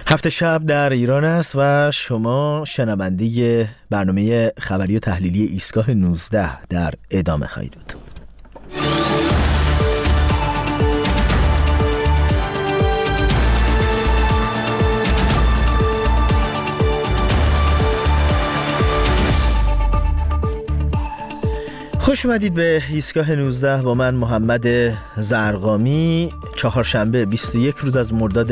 هفت شب در ایران است و شما شنونده برنامه خبری و تحلیلی ایستگاه 19 در ادامه خواهید بود. خوش اومدید به ایستگاه 19 با من محمد زرقامی. چهارشنبه 21 روز از مرداد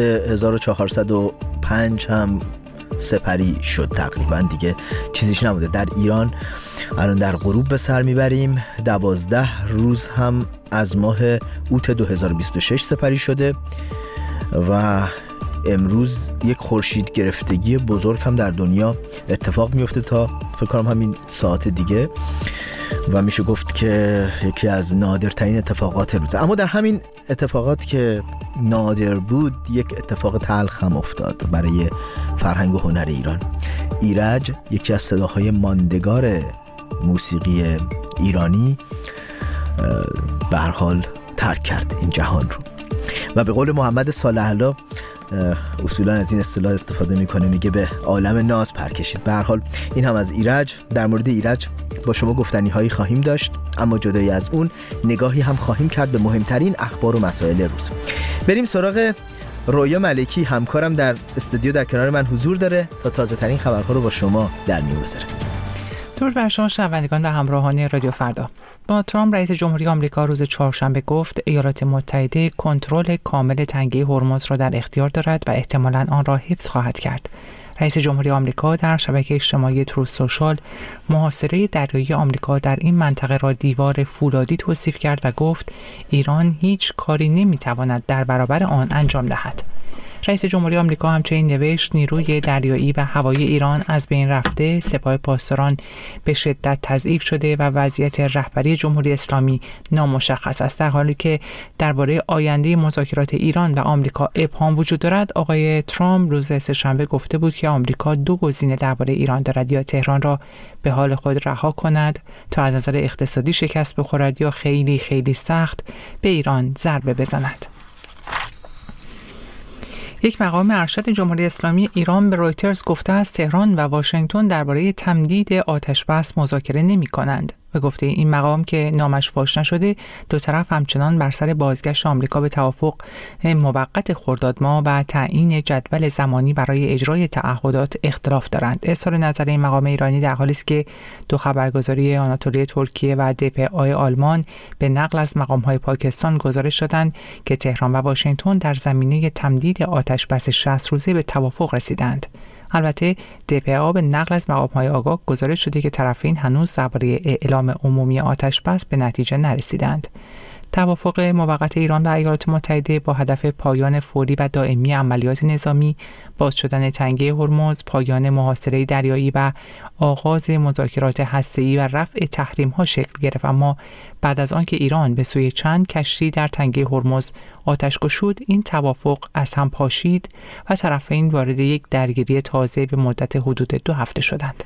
1405 هم سپری شد، تقریبا دیگه چیزیش نموده. در ایران الان در غروب به سر میبریم. 12 روز هم از ماه اوت 2026 سپری شده و امروز یک خورشید گرفتگی بزرگ هم در دنیا اتفاق میفته تا فکر کنم همین ساعت دیگه و میشه گفت که یکی از نادرترین اتفاقات روزه. اما در همین اتفاقات که نادر بود یک اتفاق تلخ هم افتاد برای فرهنگ و هنر ایران. ایرج، یکی از صداهای ماندگار موسیقی ایرانی، به هر حال ترک کرد این جهان رو و به قول محمد صالح الله اصولا از این اصطلاح استفاده میکنه، میگه به عالم ناز پر کشید. به هر حال این هم از ایرج. در مورد ایرج با شما گفتنی هایی خواهیم داشت، اما جدای از اون نگاهی هم خواهیم کرد به مهمترین اخبار و مسائل روز. بریم سراغ رویا ملکی، همکارم در استودیو در کنار من حضور داره تا تازه ترین خبرها رو با شما در میون بذاره. درود بر شما شنوندگان و همراهان رادیو فردا. دونالد ترامپ رئیس جمهوری آمریکا روز چهارشنبه گفت ایالات متحده کنترل کامل تنگه هرمز را در اختیار دارد و احتمالاً آن را حفظ خواهد کرد. رئیس جمهوری آمریکا در شبکه اجتماعی تروث سوشال محاصره دریایی آمریکا در این منطقه را دیوار فولادی توصیف کرد و گفت ایران هیچ کاری نمیتواند در برابر آن انجام دهد. رئیس جمهوری آمریکا همچنین نوشت نیروی دریایی و هوایی ایران از بین رفته، سپاه پاسداران به شدت تضعیف شده و وضعیت رهبری جمهوری اسلامی نامشخص است. در حالی که درباره آینده مذاکرات ایران و آمریکا ابهام وجود دارد، آقای ترامپ روز سه‌شنبه گفته بود که آمریکا دو گزینه درباره ایران دارد: یا تهران را به حال خود رها کند تا از نظر اقتصادی شکست بخورد، یا خیلی خیلی سخت به ایران ضربه بزند. یک مقام ارشد جمهوری اسلامی ایران به رویترز گفته است تهران و واشنگتن درباره تمدید آتش‌بس مذاکره نمی‌کنند. و گفته این مقام که نامش فاش نشده، دو طرف همچنان بر سر بازگشت آمریکا به توافق موقت خرداد ماه و تعیین جدول زمانی برای اجرای تعهدات اختلاف دارند. اظهار نظر این مقام ایرانی در حالی است که دو خبرگزاری آناتولی ترکیه و DPA آلمان به نقل از مقام‌های پاکستان گزارش دادند که تهران و واشنگتن در زمینه تمدید آتش‌بس 60 روزه به توافق رسیدند. البته DPA به نقل از مقام‌های آگاه گزارش شده که طرفین هنوز درباره اعلام عمومی آتش‌بس به نتیجه نرسیدند. توافق موقت ایران و ایالات متحده با هدف پایان فوری و دائمی عملیات نظامی، باز شدن تنگه هرمز، پایان محاصره دریایی و آغاز مذاکرات هسته‌ای و رفع تحریم‌ها شکل گرفت، اما بعد از آنکه ایران به سوی چند کشتی در تنگه هرمز آتش گشود، این توافق از هم پاشید و طرفین وارد یک درگیری تازه به مدت حدود 2 هفته شدند.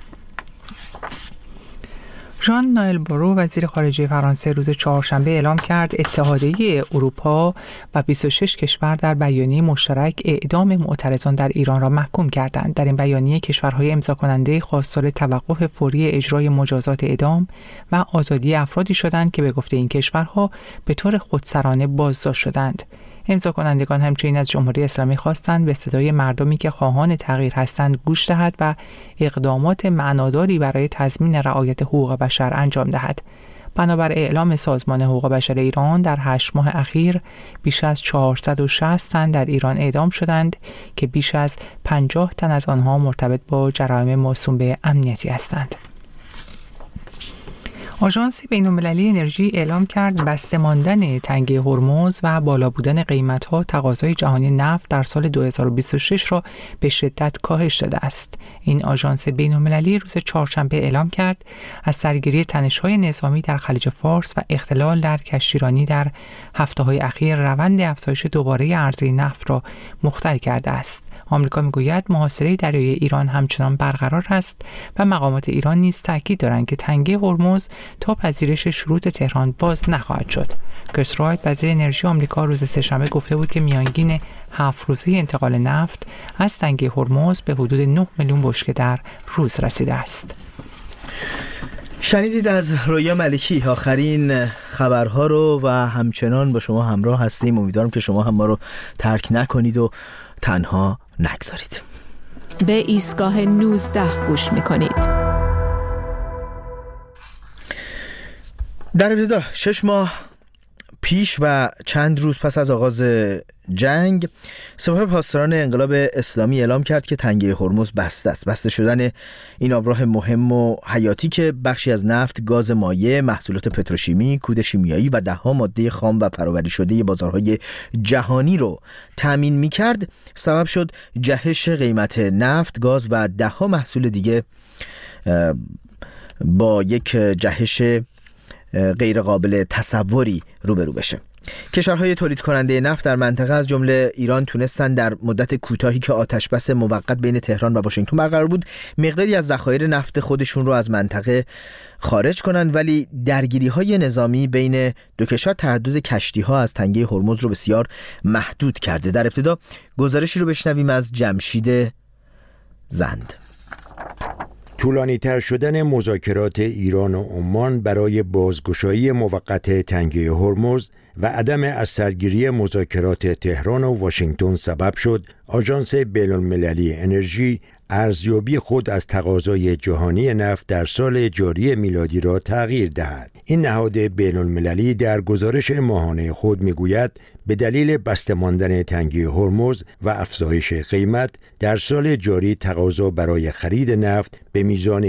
ژان نوئل بارو وزیر خارجه فرانسه روز چهارشنبه اعلام کرد اتحادیه اروپا و 26 کشور در بیانیه مشترک اعدام معترضان در ایران را محکوم کردند. در این بیانیه کشورهای امضا کننده خواستار توقف فوری اجرای مجازات اعدام و آزادی افرادی شدند که به گفته این کشورها به طور خودسرانه بازداشت شدند. امضا کنندگان همچنین از جمهوری اسلامی خواستند به صدای مردمی که خواهان تغییر هستند گوش دهد و اقدامات معناداری برای تضمین رعایت حقوق بشر انجام دهد. بنابر اعلام سازمان حقوق بشر ایران، در 8 ماه اخیر بیش از 460 تن در ایران اعدام شدند که بیش از 50 تن از آنها مرتبط با جرایم موسوم به امنیتی هستند. آژانس بین‌المللی انرژی اعلام کرد بسته ماندن تنگه هرمز و بالا بودن قیمت‌ها تقاضای جهانی نفت در سال 2026 را به شدت کاهش داده است. این آژانس بین‌المللی روز چهارشنبه اعلام کرد از سرگیری تنش‌های نظامی در خلیج فارس و اختلال در کشتیرانی در هفته‌های اخیر روند افزایش دوباره عرضه نفت را مختل کرده است. آمریکا میگوید محاصره دریایی ایران همچنان برقرار است و مقامات ایران نیز تاکید دارند که تنگه هرمز تا پذیرش شروط تهران باز نخواهد شد. کریس رایت وزیر انرژی آمریکا روز سه‌شنبه گفته بود که میانگین 7 روزه انتقال نفت از تنگه هرمز به حدود 9 میلیون بشکه در روز رسیده است. شنیدید از رویا ملکی آخرین خبرها رو و همچنان با شما همراه هستیم. امیدوارم که شما هم ما رو ترک نکنید و تنها نگذارید. به ایستگاه 19 گوش میکنید. در ابتدا 6 ماه پیش و چند روز پس از آغاز جنگ، سپاه پاسداران انقلاب اسلامی اعلام کرد که تنگه هرمز بسته است. بسته شدن این آبراه مهم و حیاتی که بخشی از نفت، گاز مایع، محصولات پتروشیمی، کود شیمیایی و ده‌ها ماده خام و پرآوری شده بازارهای جهانی رو تامین می‌کرد، سبب شد جهش قیمت نفت، گاز و ده‌ها محصول دیگه با یک جهش غیر قابل تصوری روبرو بشه. کشورهای تولید کننده نفت در منطقه از جمله ایران تونستند در مدت کوتاهی که آتشبس موقت بین تهران و واشنگتن برقرار بود مقداری از ذخایر نفت خودشون رو از منطقه خارج کنند، ولی درگیری‌های نظامی بین دو کشور تردد کشتی‌ها از تنگه هرمز رو بسیار محدود کرده. در ابتدا گزارشی رو بشنویم از جمشید زند. طولانی تر شدن مذاکرات ایران و عمان برای بازگشایی موقت تنگه هرمز و عدم اثرگیری مذاکرات تهران و واشنگتن سبب شد آژانس بین‌المللی انرژی ارزیابی خود از تقاضای جهانی نفت در سال جاری میلادی را تغییر دهد. این نهاد بین‌المللی در گزارش ماهانه خود میگوید به دلیل بسته ماندن تنگه هرمز و افزایش قیمت در سال جاری تقاضا برای خرید نفت به میزان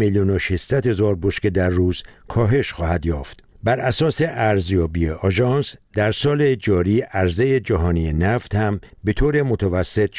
1,600,000 بشکه در روز کاهش خواهد یافت. بر اساس ارزیابی آژانس در سال جاری عرضه جهانی نفت هم به طور متوسط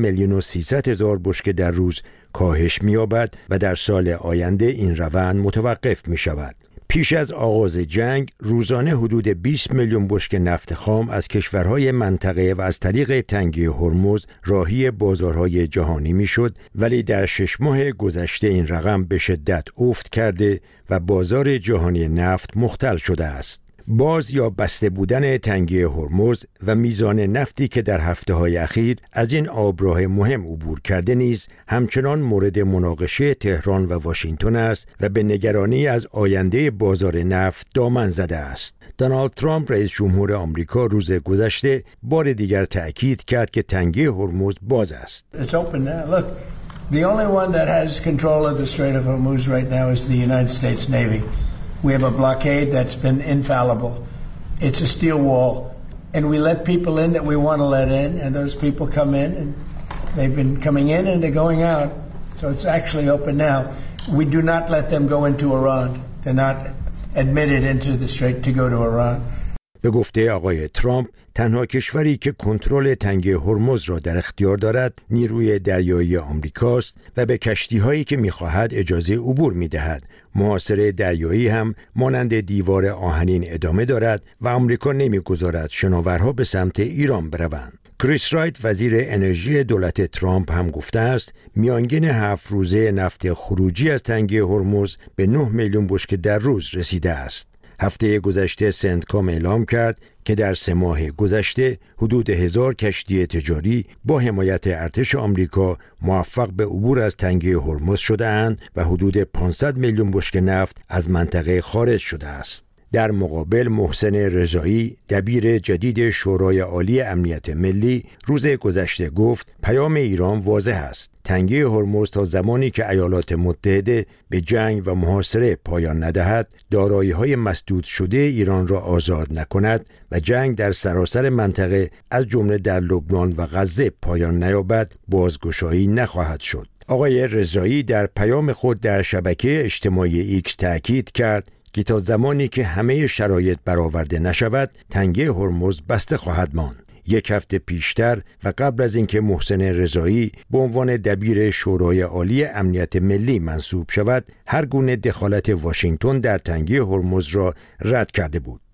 4,300,000 بشکه در روز کاهش می‌یابد و در سال آینده این روند متوقف می‌شود. پیش از آغاز جنگ روزانه حدود 20 میلیون بشکه نفت خام از کشورهای منطقه و از طریق تنگه هرمز راهی بازارهای جهانی میشد، ولی در 6 ماه گذشته این رقم به شدت افت کرده و بازار جهانی نفت مختل شده است. باز یا بسته بودن تنگه هرمز و میزان نفتی که در هفته‌های اخیر از این آبراه مهم عبور کرده نیز همچنان مورد مناقشه تهران و واشنگتن است و به نگرانی از آینده بازار نفت دامن زده است. دونالد ترامپ رئیس جمهور آمریکا روز گذشته بار دیگر تأکید کرد که تنگه هرمز باز است. It's open now. Look, the only one that has control of the Strait of Hormuz right now is the United States Navy. We have a blockade that's been infallible. It's a steel wall. And we let people in that we want to let in, and those people come in, and they've been coming in and they're going out. So it's actually open now. We do not let them go into Iran. They're not admitted into the strait to go to Iran. به گفته آقای ترامپ تنها کشوری که کنترل تنگه هرمز را در اختیار دارد نیروی دریایی آمریکاست و به کشتی‌هایی که می‌خواهد اجازه عبور می‌دهد. محاصره دریایی هم مانند دیوار آهنین ادامه دارد و آمریکا نمی‌گذارد شناورها به سمت ایران بروند. کریس رایت وزیر انرژی دولت ترامپ هم گفته است میانگین 7 روزه نفت خروجی از تنگه هرمز به 9 میلیون بشکه در روز رسیده است. هفته گذشته سنتکام اعلام کرد که در 3 ماه گذشته حدود 1000 کشتی تجاری با حمایت ارتش آمریکا موفق به عبور از تنگه هرمز شده‌اند و حدود 500 میلیون بشکه نفت از منطقه خارج شده است. در مقابل محسن رضایی دبیر جدید شورای عالی امنیت ملی روز گذشته گفت پیام ایران واضح است. تنگه هرمز تا زمانی که ایالات متحده به جنگ و محاصره پایان ندهد، دارایی‌های مسدود شده ایران را آزاد نکند و جنگ در سراسر منطقه از جمله در لبنان و غزه پایان نیابد، بازگشایی نخواهد شد. آقای رضایی در پیام خود در شبکه اجتماعی ایکس تأکید کرد که تا زمانی که همه شرایط برآورده نشود تنگه هرمز بسته خواهد ماند. 1 هفته پیشتر و قبل از اینکه محسن رضایی به عنوان دبیر شورای عالی امنیت ملی منصوب شود هر گونه دخالت واشنگتن در تنگه هرمز را رد کرده بود.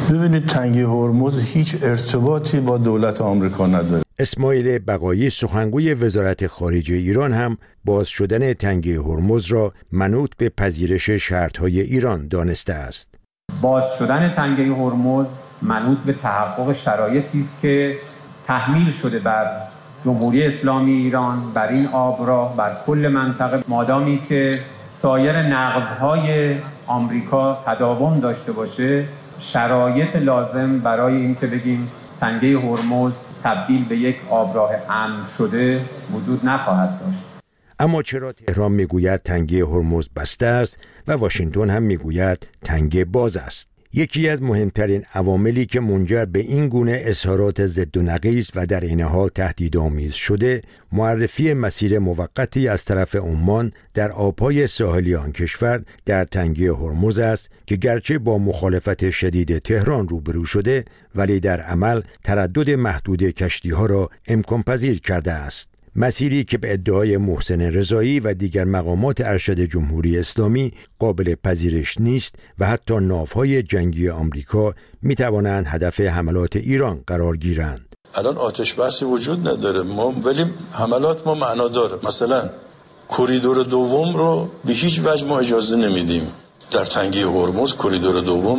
ببینید تنگه هرمز هیچ ارتباطی با دولت آمریکا نداره. اسماعیل بقایی سخنگوی وزارت خارجه ایران هم باز شدن تنگه هرمز را منوط به پذیرش شرط‌های ایران دانسته است. باز شدن تنگه هرمز منوط به تحقق شرایطی است که تحمیل شده بر جمهوری اسلامی ایران، بر این آبراه، بر کل منطقه، مادامی که سایر نقض‌های آمریکا تداوم داشته باشه، شرایط لازم برای اینکه بگیم تنگه هرمز تبدیل به یک آبراه امن شده وجود نخواهد داشت. اما چرا تهران میگوید تنگه هرمز بسته است و واشنگتن هم میگوید تنگه باز است؟ یکی از مهمترین عواملی که منجر به این گونه اظهارات ضد و نقیض و در این حال تهدیدآمیز شده، معرفی مسیر موقتی از طرف عمان در آبهای ساحلی آن کشور در تنگه هرمز است که گرچه با مخالفت شدید تهران روبرو شده، ولی در عمل تردد محدود کشتی‌ها را امکان پذیر کرده است. مسیری که به ادعای محسن رضایی و دیگر مقامات ارشد جمهوری اسلامی قابل پذیرش نیست و حتی ناوهای جنگی آمریکا می توانند هدف حملات ایران قرار گیرند. الان آتش بسی وجود نداره ولی حملات ما معنا داره. مثلا کریدور دوم رو به هیچ وجه ما اجازه نمیدیم در تنگه هرمز کریدور دوم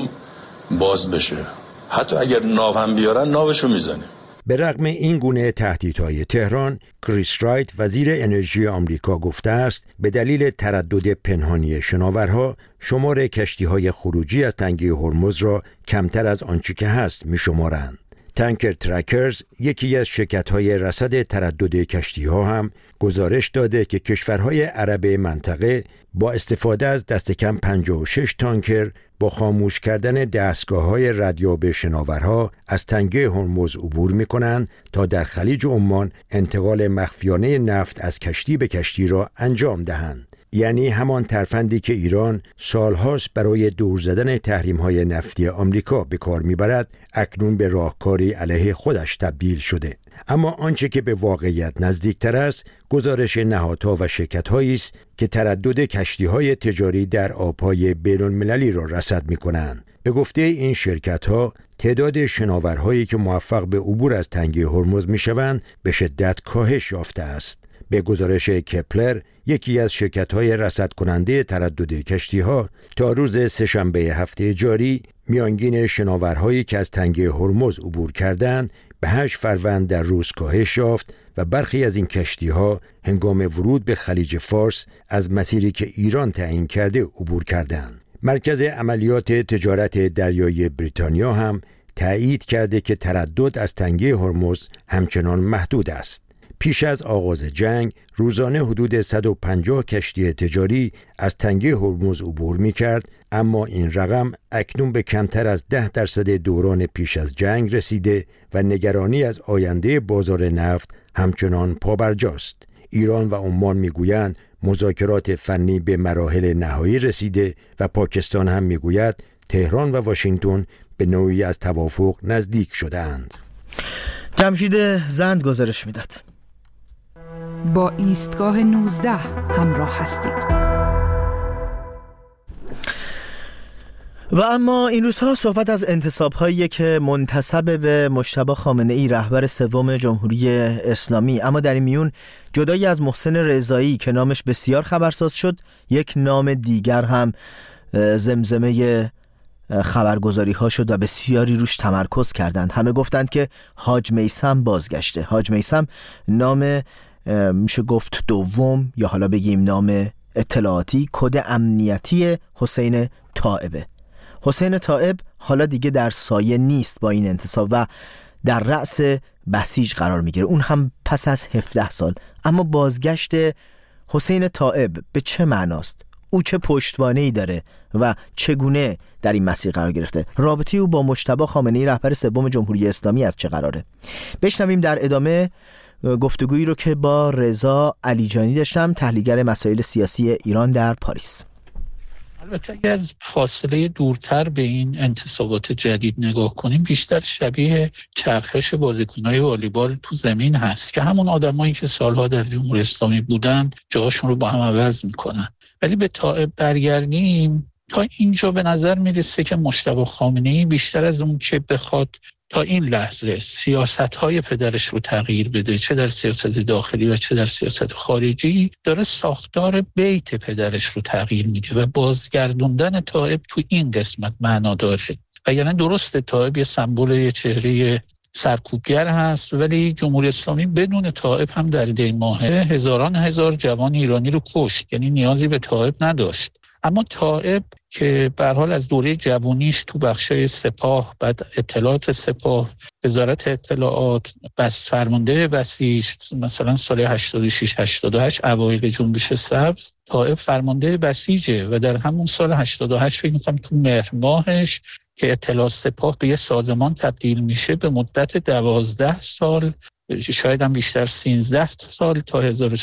باز بشه. حتی اگر ناو هم بیارن ناوشو میزنیم. به رغم این گونه تهدیدهای تهران، کریس رایت وزیر انرژی آمریکا گفته است به دلیل تردد پنهانی شناورها شمار کشتی‌های خروجی از تنگه هرمز را کمتر از آنچه که هست می‌شمارند. تانکر ترکرز، یکی از شرکت‌های رصد تردد کشتی‌ها، هم گزارش داده که کشورهای عرب منطقه با استفاده از دست کم 56 تانکر با خاموش کردن دستگاه‌های ردیاب شناورها از تنگه هرمز عبور می‌کنند تا در خلیج عمان انتقال مخفیانه نفت از کشتی به کشتی را انجام دهند. یعنی همان ترفندی که ایران سالهاست برای دور زدن تحریم‌های نفتی آمریکا به کار می‌برد، اکنون به راهکاری علیه خودش تبدیل شده. اما آنچه که به واقعیت نزدیکتر است، گزارش نهادها و شرکت‌هایی است که تردد کشتی‌های تجاری در آب‌های بین‌المللی را رصد می‌کنند. به گفته این شرکت‌ها، تعداد شناورهایی که موفق به عبور از تنگه هرمز می‌شوند به شدت کاهش یافته است. به گزارش کپلر، یکی از شرکت‌های رصد کننده تردد کشتی‌ها، تا روز سه‌شنبه هفته جاری میانگین شناورهایی که از تنگه هرمز عبور کردند به 8 فروند در روز کاهش یافت و برخی از این کشتی‌ها هنگام ورود به خلیج فارس از مسیری که ایران تعیین کرده عبور کردند. مرکز عملیات تجارت دریایی بریتانیا هم تایید کرده که تردد از تنگه هرمز همچنان محدود است. پیش از آغاز جنگ روزانه حدود 150 کشتی تجاری از تنگه هرمز عبور می‌کرد، اما این رقم اکنون به کمتر از 10% دوران پیش از جنگ رسیده و نگرانی از آینده بازار نفت همچنان پابرجاست. ایران و عمان میگویند مذاکرات فنی به مراحل نهایی رسیده و پاکستان هم میگوید تهران و واشنگتن به نوعی از توافق نزدیک شده‌اند. جمشید زند گزارش میداد. با ایستگاه 19 همراه هستید. و اما این روزها صحبت از انتصاب‌هایی که منتسب به مجتبی خامنه‌ای رهبر سوم جمهوری اسلامی، اما در این میون جدایی از محسن رضایی که نامش بسیار خبرساز شد، یک نام دیگر هم زمزمه خبرگزاری ها شد و بسیاری روش تمرکز کردند. همه گفتند که حاج میثم بازگشته. حاج میثم نام میشه گفت دوم یا حالا بگیم نام اطلاعاتی کد امنیتی حسین طائبه. حسین طائب حالا دیگه در سایه نیست با این انتصاب و در رأس بسیج قرار میگیره، اون هم پس از 17 سال. اما بازگشت حسین طائب به چه معناست؟ او چه پشتوانه‌ای داره و چگونه در این مسیر قرار گرفته؟ رابطه او با مجتبی خامنه‌ای رهبر سوم جمهوری اسلامی از چه قراره؟ بشنویم در ادامه گفتگویی رو که با رضا علیجانی داشتم، تحلیلگر مسائل سیاسی ایران در پاریس. البته اگر از فاصله دورتر به این انتصابات جدید نگاه کنیم، بیشتر شبیه چرخش بازیکن‌های والیبال تو زمین هست که همون آدمایی که سالها در جمهوری اسلامی بودن جاشون رو با هم عوض میکنن. ولی به طائب برگردیم، تا اینجا به نظر میرسه که مجتبی خامنه‌ای بیشتر از اون که بخواد تا این لحظه سیاست‌های پدرش رو تغییر بده، چه در سیاست داخلی و چه در سیاست خارجی، داره ساختار بیت پدرش رو تغییر میده و بازگردوندن طائب تو این قسمت معنا داره. یعنی درسته طائب یه سمبل، یه چهره سرکوبگر هست، ولی جمهوری اسلامی بدون طائب هم در دی ماه هزاران هزار جوان ایرانی رو کشت، یعنی نیازی به طائب نداشت. اما طائب که به هر حال از دوره جوانیش تو بخشای سپاه، بعد اطلاعات سپاه، وزارت اطلاعات، بس فرمانده بسیج، مثلا سال 86 88 اوایل جنبش سبز طائب فرمانده بسیجه و در همون سال 88 فکر می‌کنم تو مهر ماهش که اطلاعات سپاه به یه سازمان تبدیل میشه، به مدت 12 سال شاید هم بیشتر 13 سال تا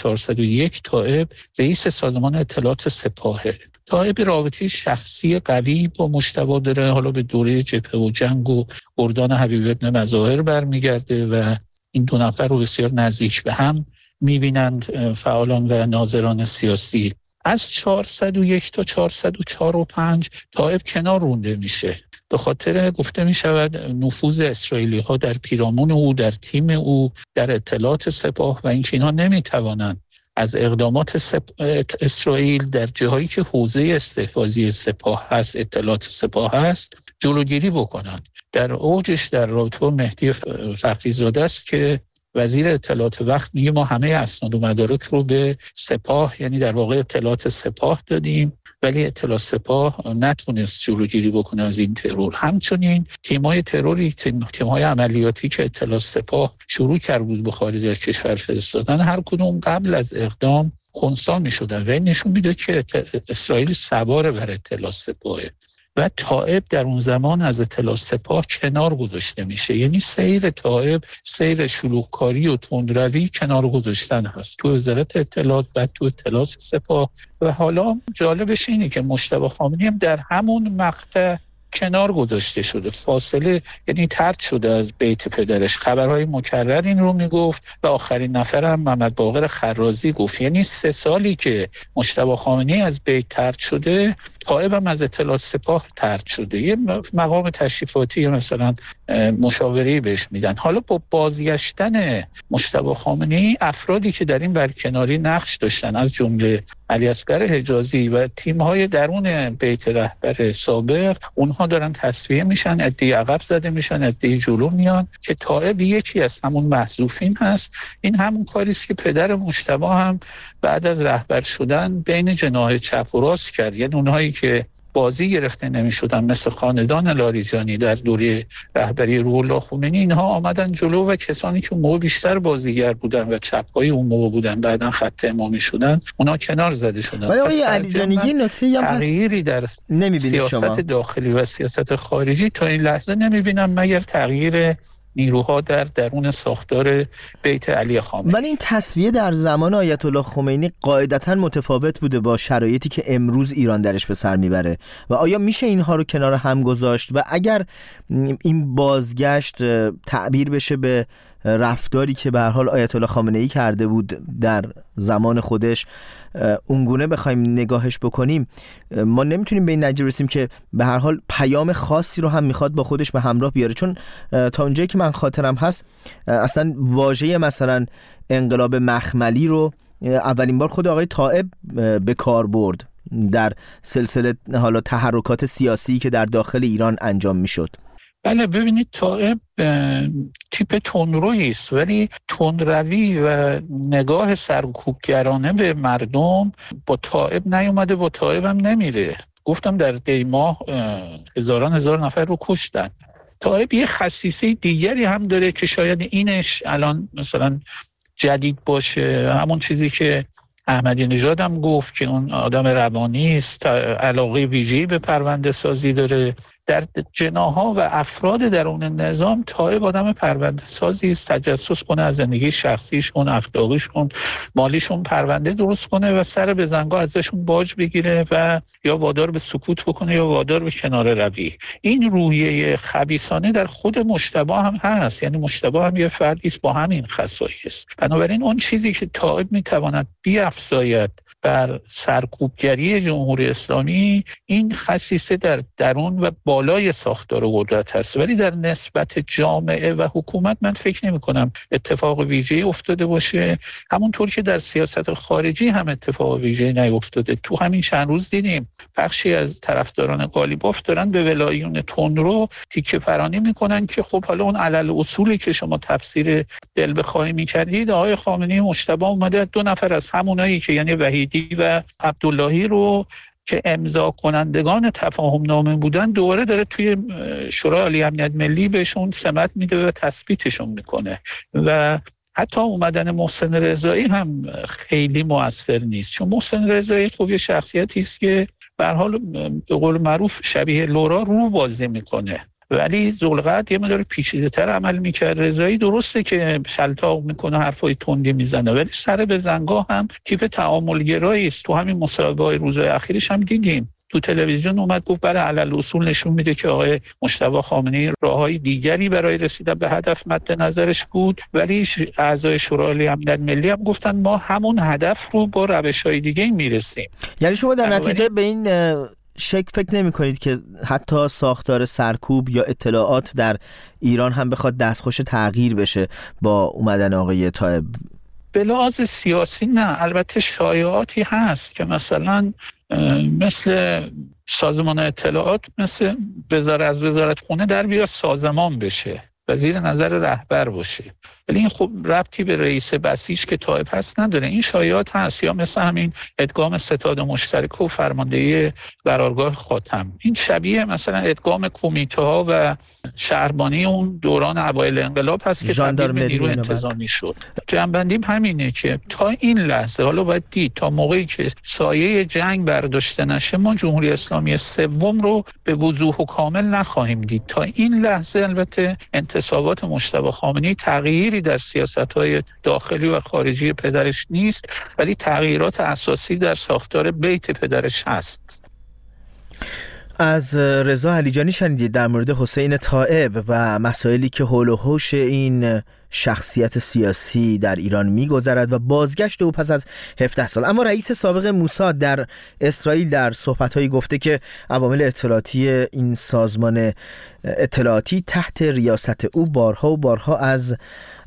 1401 طائب رئیس سازمان اطلاعات سپاهه. طائب رابطه شخصی قوی با مجتبی داره، حالا به دوره جبهه و جنگ و گردان حبیب ابن مظاهر برمیگرده و این دو نفر رو بسیار نزدیک به هم میبینند فعالان و ناظران سیاسی. از 401 تا 404 و 5 طائب کنار رونده میشه، به خاطر گفته می شود نفوذ اسرائیلی ها در پیرامون او، در تیم او، در اطلاعات سپاه و اینکه اینها نمی توانند از اقدامات اسرائیل در جاهایی که حوزه استحفاظی سپاه هست، اطلاعات سپاه هست، جلوگیری بکنند. در اوجش در رابطه با مهدی فخری زاده است که وزیر اطلاعات وقت میگه ما همه اسناد و مدارک رو به سپاه، یعنی در واقع اطلاعات سپاه دادیم، ولی اطلاعات سپاه نتونست جلوگیری بکنه از این ترور. همچنین تیم‌های تروری، تیم‌های عملیاتی که اطلاعات سپاه شروع کرده بود به خارج از کشور فرستادن، هر کدوم قبل از اقدام خنثی می‌شدن و این نشون میده که اسرائیل سوار بر اطلاعات سپاهه و طائب در اون زمان از اطلاعات سپاه کنار گذاشته میشه. یعنی سیر طائب سیر شلوغکاری و تندروی کنار گذاشتن هست تو وزارت اطلاعات، بعد تو اطلاعات سپاه. و حالا جالبش اینه که مجتبی خامنه‌ای هم در همون مقطع کنار گذاشته شده، فاصله، یعنی طرد شده از بیت پدرش. خبرهای مکرر این رو میگفت و آخرین نفرم محمد باقر خرازی گفت. یعنی 3 سالی که مجتبی خامنه‌ای از بیت طرد شده، طائب هم از اطلاعات سپاه طرد شده. یه مقام تشریفاتی مثلا مشاوری بهش میدن. حالا با بازگشتن مجتبی خامنه‌ای، افرادی که در این برکناری نقش داشتن از جمله علی اصغر حجازی و تیم‌های درون بیت رهبر سابق، اونها دارن تصفیه میشن، عده‌ای عقب زده میشن، عده‌ای جلو میان که طائب یکی از همون محذوفین هست. این همون کاری است که پدر مجتبی هم بعد از رهبر شدن بین جناح چپ و راست کرد. یعنی اونهایی که بازی گرفته نمی‌شدن مثل خاندان لاریجانی در دوره رهبری روح الله خمینی، اینها آمدن جلو و کسانی که اون موقع بیشتر بازیگر بودن و چپ‌های اون موقع بودن بعداً خط امامی شدن، اونا کنار زده شدن. ولی آقای علیجانی یه نکته هم تغییری در سیاست داخلی و سیاست خارجی تا این لحظه نمی‌بینم مگر تغییر نیروها در درون ساختار بیت علی خامنه‌ای. ولی این تصفیه در زمان آیت الله خمینی قاعدتاً متفاوت بوده با شرایطی که امروز ایران درش به سر میبره و آیا میشه اینها رو کنار هم گذاشت و اگر این بازگشت تعبیر بشه به رفتاری که به هر حال آیت الله خامنه‌ای کرده بود در زمان خودش، اونگونه بخوایم نگاهش بکنیم، ما نمیتونیم به این نتیجه برسیم که به هر حال پیام خاصی رو هم میخواد با خودش به همراه بیاره؟ چون تا اونجایی که من خاطرم هست اصلا واژه مثلا انقلاب مخملی رو اولین بار خود آقای طائب به کار برد در سلسله حالا تحرکات سیاسی که در داخل ایران انجام میشد. بله، ببینید طائب تیپ تندرویی است، ولی تندروی و نگاه سرکوبگرانه به مردم با طائب نیومده، با طائب هم نمیره. گفتم در دی ماه هزار نفر رو کشتن. طائب یه خصیصه دیگری هم داره که شاید اینش الان مثلا جدید باشه، همون چیزی که احمدی نژاد هم گفت که اون آدم روانی است، علاقه ویژه‌ای به پرونده سازی داره، در جناح‌ها و افراد درون نظام طایب آدم پرونده سازی است، تجسس کنه از زندگی شخصیشون، اخلاقیشون، مالیشون پرونده درست کنه و سر به زنگا ازشون باج بگیره و یا وادار به سکوت بکنه یا وادار به کناره روی. این روحیه خبیثانه در خود مجتبی هم هست، یعنی مجتبی هم یه فردی است با همین خصایص. بنابراین اون چیزی که طائب میتواند بیفزاید بر سرکوبگری جمهوری اسلامی، این خصیصه در درون و بالای ساختار قدرت هست، ولی در نسبت جامعه و حکومت من فکر نمی کنم اتفاق ویژه‌ای افتاده باشه، همونطور که در سیاست خارجی هم اتفاق ویژه‌ای نیفتاده. تو همین چند روز دیدیم بخشی از طرفداران قالیباف دارن به ولایون تندرو تیکه فرانی میکنن که خب حالا اون علل اصولی که شما تفسیر دل بخواهی میکردید، آقای خامنه‌ای مجتبی اومده 2 نفر از همونایی که یعنی وحیدی و عبداللهی رو که امضا کنندگان تفاهم نامه بودن دوباره داره توی شورای عالی امنیت ملی بهشون سمت میده و تثبیتشون میکنه. و حتی اومدن محسن رضایی هم خیلی مؤثر نیست، چون محسن رضایی خب یه شخصیتی است که به هر حال به قول معروف شبیه لورا رو بازی میکنه، ولی ذوالقعد یه مقدار پیچیده‌تر عمل میکرد. رضایی درسته که شلتاق میکنه، حرفای تندی میزنه، ولی سر به زنگاه هم تیپ تعاملگرایی است. تو همین مصاحبه‌های روزهای اخیرش هم دیدیم، تو تلویزیون اومد گفت برای علل اصول نشون میده که آقای مجتبی خامنه‌ای راههای دیگری برای رسیدن به هدف مد نظرش بود، ولی اعضای شورای عالی امنیت ملی هم گفتن ما همون هدف رو با روش‌های دیگه میرسیم. یعنی شما در نتیجه به این فکر نمی کنید که حتی ساختار سرکوب یا اطلاعات در ایران هم بخواد دستخوش تغییر بشه با اومدن آقای طائب؟ به لحاظ سیاسی نه، البته شایعاتی هست که مثلا مثل سازمان اطلاعات مثل از وزارت خونه در بیا سازمان بشه و زیر نظر رهبر باشه، ولی این خب ربطی به رئیس بسیج که طائب هست نداره. این شایعات هست. یا مثل همین ادغام ستاد مشترک و فرماندهی قرارگاه خاتم، این شبیه مثلا ادغام کمیته ها و شهربانی اون دوران اوایل انقلاب هست که تبدیل به نیرو انتظامی شد. جنبندیم همینه که تا این لحظه، حالا باید دید تا موقعی که سایه جنگ برداشته نشه، ما جمهوری اسلامی سوم رو به وضوح و کامل نخواهیم دید. تا این لحظه البته انتصابات مجتبی خامنه‌ای تغییری در سیاست‌های داخلی و خارجی پدرش نیست، ولی تغییرات اساسی در ساختار بیت پدرش هست. از رضا علیجانی شنیدید در مورد حسین طائب و مسائلی که حول و حوش این شخصیت سیاسی در ایران می‌گذرد و بازگشت او پس از 17 سال. اما رئیس سابق موساد در اسرائیل در صحبت‌هایی گفته که عوامل اطلاعاتی این سازمان اطلاعاتی تحت ریاست او بارها و بارها از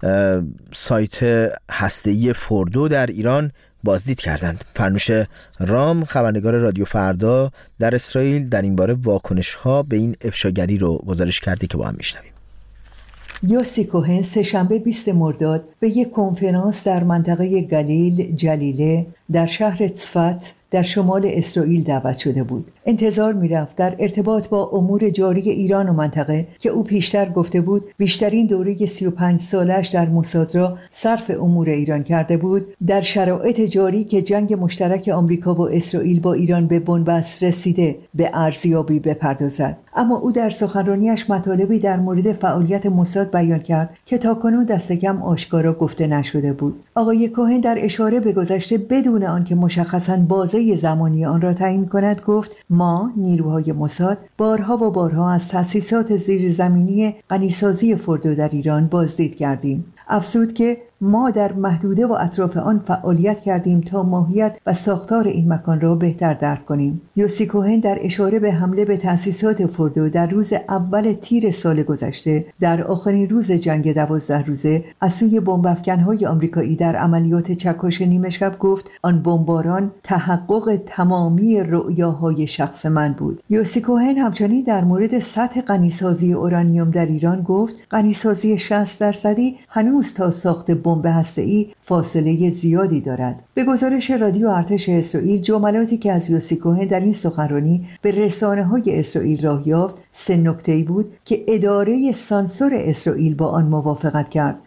سایت هسته‌ای فوردو در ایران بازدید کردند. فرنوش رام، خبرنگار رادیو فردا در اسرائیل، در این باره واکنش‌ها به این افشاگری رو گزارش کرده که با هم میشنویم. یوسی کوهن سه‌شنبه 20 مرداد به یک کنفرانس در منطقه گلیل جلیله در شهر تصفت در شمال اسرائیل دعوت شده بود. انتظار می‌رفت در ارتباط با امور جاری ایران و منطقه که او پیشتر گفته بود بیشترین دوره 35 سالش در موساد را صرف امور ایران کرده بود، در شرایط جاری که جنگ مشترک آمریکا و اسرائیل با ایران به بنبست رسیده به ارزیابی بپردازد. اما او در سخنرانیش مطالبی در مورد فعالیت موساد بیان کرد که تاکنون دست کم آشکارا گفته نشده بود. آقای کوهن در اشاره به گذشته بدون آنکه مشخصاً بازه زمانی آن را تعیین کند گفت ما نیروهای موساد بارها و بارها از تأسیسات زیرزمینی غنیسازی فوردو در ایران بازدید کردیم. افزود که ما در محدوده و اطراف آن فعالیت کردیم تا ماهیت و ساختار این مکان را بهتر درک کنیم. یوسی کوهن در اشاره به حمله به تأسیسات فوردو در روز اول تیر سال گذشته، در آخرین روز جنگ 12 روزه از سوی بمب‌افکن‌های آمریکایی در عملیات چکش نیمه شب گفت آن بمباران تحقق تمامی رؤیاهای شخص من بود. یوسی کوهن همچنین در مورد سطح غنیسازی اورانیوم در ایران گفت غنیسازی 60% هنوز تا ساخت بمب هسته‌ای فاصله زیادی دارد. به گزارش رادیو ارتش اسرائیل، جملاتی که از یوسی کوهن در این سخنرانی به رسانه‌های اسرائیل راه یافت 3 نکته‌ای بود که اداره سانسور اسرائیل با آن موافقت کرد.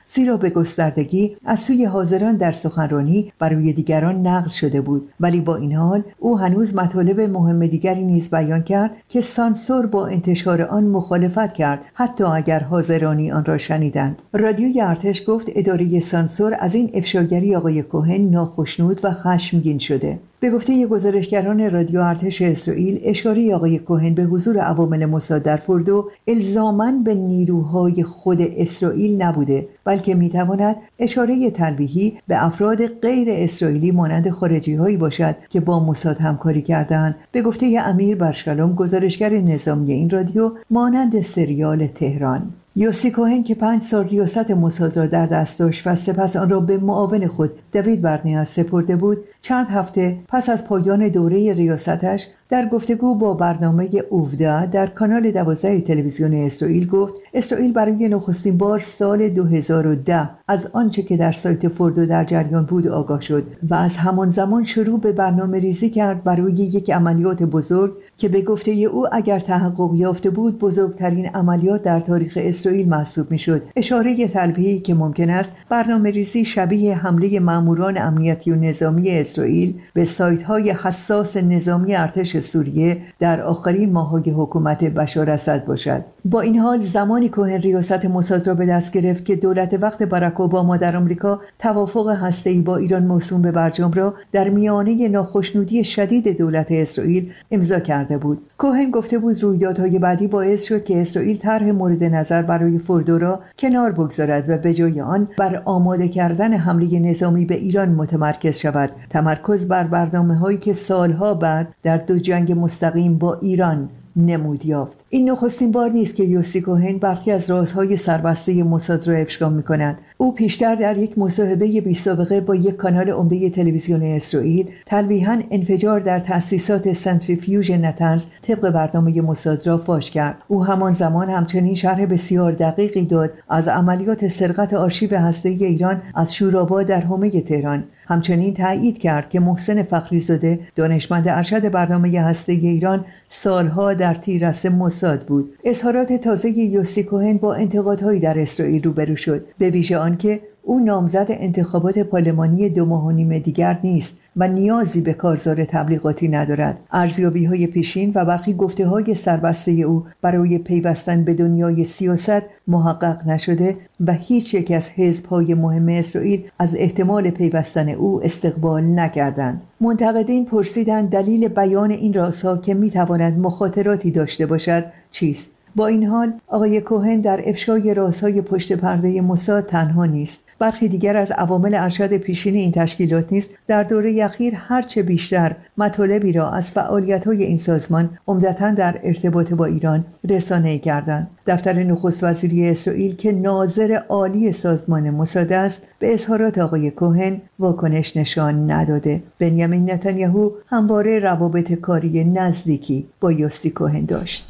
زیرا به گستردگی از سوی حاضران در سخنرانی برای دیگران نقل شده بود، ولی با این حال او هنوز مطالب مهم دیگری نیز بیان کرد که سانسور با انتشار آن مخالفت کرد، حتی اگر حاضرانی آن را شنیدند. رادیوی ارتش گفت اداره سانسور از این افشاگری آقای کوهن ناخشنود و خشمگین شده. به گفته گزارشگران رادیو ارتش اسرائیل، اشاره آقای کوهن به حضور عوامل موساد در فردو الزاماً به نیروهای خود اسرائیل نبوده، بلکه میتواند اشاره تلویحی به افراد غیر اسرائیلی مانند خارجی‌هایی باشد که با موساد همکاری کردند. به گفته امیر برشلوم، گزارشگر نظامی این رادیو، مانند سریال تهران. یوسی کوهن که 5 سال ریاست موساد را در دست داشت و سپس آن را به معاون خود دوید برنیاز سپرده بود، چند هفته پس از پایان دوره ریاستش در گفتگو با برنامه اوفدا در کانال 12 تلویزیون اسرائیل گفت اسرائیل برای نخستین بار سال 2010 از آنچه که در سایت فردو در جریان بود آگاه شد و از همان زمان شروع به برنامه ریزی کرد برای یک عملیات بزرگ که به گفته او اگر تحقق یافته بود بزرگترین عملیات در تاریخ اسرائیل محسوب میشد. اشاره تلویحی که ممکن است برنامه ریزی شبیه حمله ماموران امنیتی و نظامی اسرائیل به سایت‌های حساس نظامی ارتش سوریه در آخرین ماه‌های حکومت بشار اسد باشد. با این حال زمانی کوهن ریاست موساد را به دست گرفت که دولت وقت باراک اوباما در آمریکا توافق هسته‌ای با ایران موسوم به برجام را در میانه ناخشنودی شدید دولت اسرائیل امضا کرده بود. کوهن گفته بود رویدادهای بعدی باعث شد که اسرائیل طرح مورد نظر برای فردو را کنار بگذارد و به جای آن بر آماده کردن حمله نظامی به ایران متمرکز شود، تمرکز بر برنامه‌هایی که سالها بعد در 2 جنگ مستقیم با ایران نمود یافت. این نخستین بار نیست که یوسی کوهن برخی از رازهای سربسته موساد را افشا می‌کند. او پیشتر در یک مصاحبه بی‌سابقه با یک کانال عمده تلویزیون اسرائیل تلویحاً انفجار در تأسیسات سنتریفیوژ نتنز طبق برنامه موساد را فاش کرد. او همان زمان همچنین شرح بسیار دقیقی داد از عملیات سرقت آرشیو هسته‌ای ایران از شوراباد در حومه تهران. همچنین تایید کرد که محسن فخریزاده دانشمند ارشد برنامه هسته‌ای ایران سالها در تیررس موساد بود. اظهارات تازه یوسی کوهن با انتقادهایی در اسرائیل روبرو شد، به ویژه آنکه او نامزد انتخابات پارلمانی 2 ماه و نیم دیگر نیست و نیازی به کارزار تبلیغاتی ندارد. ارزیابی‌های پیشین و برخی گفته‌های سربسته او برای پیوستن به دنیای سیاست محقق نشده و هیچ یک از حزب‌های مهم اسرائیل از احتمال پیوستن او استقبال نکردند. منتقدین پرسیدند دلیل بیان این رازها که می‌تواند مخاطراتی داشته باشد چیست؟ با این حال آقای کوهن در افشای رازهای پشت پرده موساد تنها نیست. برخی دیگر از عوامل ارشد پیشین این تشکیلات نیز در دوره اخیر هرچه بیشتر مطالبی را از فعالیت‌های این سازمان عمدتاً در ارتباط با ایران رسانه‌ای کردند. دفتر نخست وزیری اسرائیل که ناظر عالی سازمان موساد است به اظهارات آقای کوهن واکنش نشان نداده. بنیامین نتانیاهو همواره روابط کاری نزدیکی با یوسی کوهن داشت.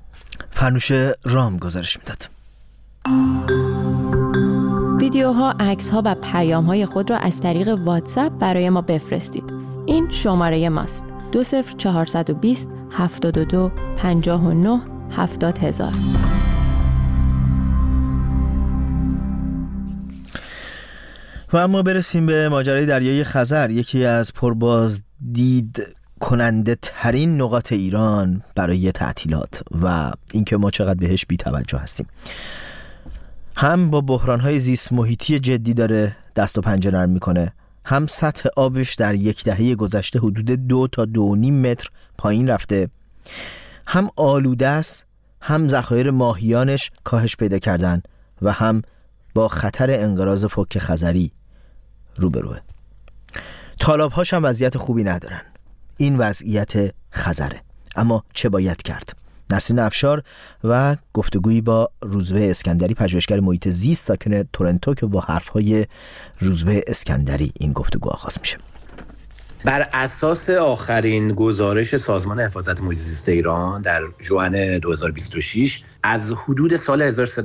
فرنوش رام گزارش میداد. ویدیوها، عکس‌ها و پیام‌های خود را از طریق واتساپ برای ما بفرستید. این شماره ماست: 20420 72 59 70000. و اما برسیم به ماجرای دریای خزر، یکی از پربازدید کننده ترین نقاط ایران برای تعطیلات و اینکه ما چقدر بهش بی توجه هستیم. هم با بحران‌های زیست محیطی جدی داره دست و پنجه نرم میکنه، هم سطح آبش در 1 دهه گذشته حدود 2 تا 2.5 متر پایین رفته، هم آلوده است، هم ذخایر ماهیانش کاهش پیدا کردن و هم با خطر انقراض فوک خزری روبروه. تالاب‌هاش هم وضعیت خوبی ندارن. این وضعیت خزره. اما چه باید کرد؟ نسرین افشار و گفتگویی با روزبه اسکندری، پژوهشگر محیط زیست ساکن تورنتو، که با حرفهای روزبه اسکندری این گفتگو آغاز میشه. بر اساس آخرین گزارش سازمان حفاظت محیط زیست ایران در ژوئن 2026 از حدود سال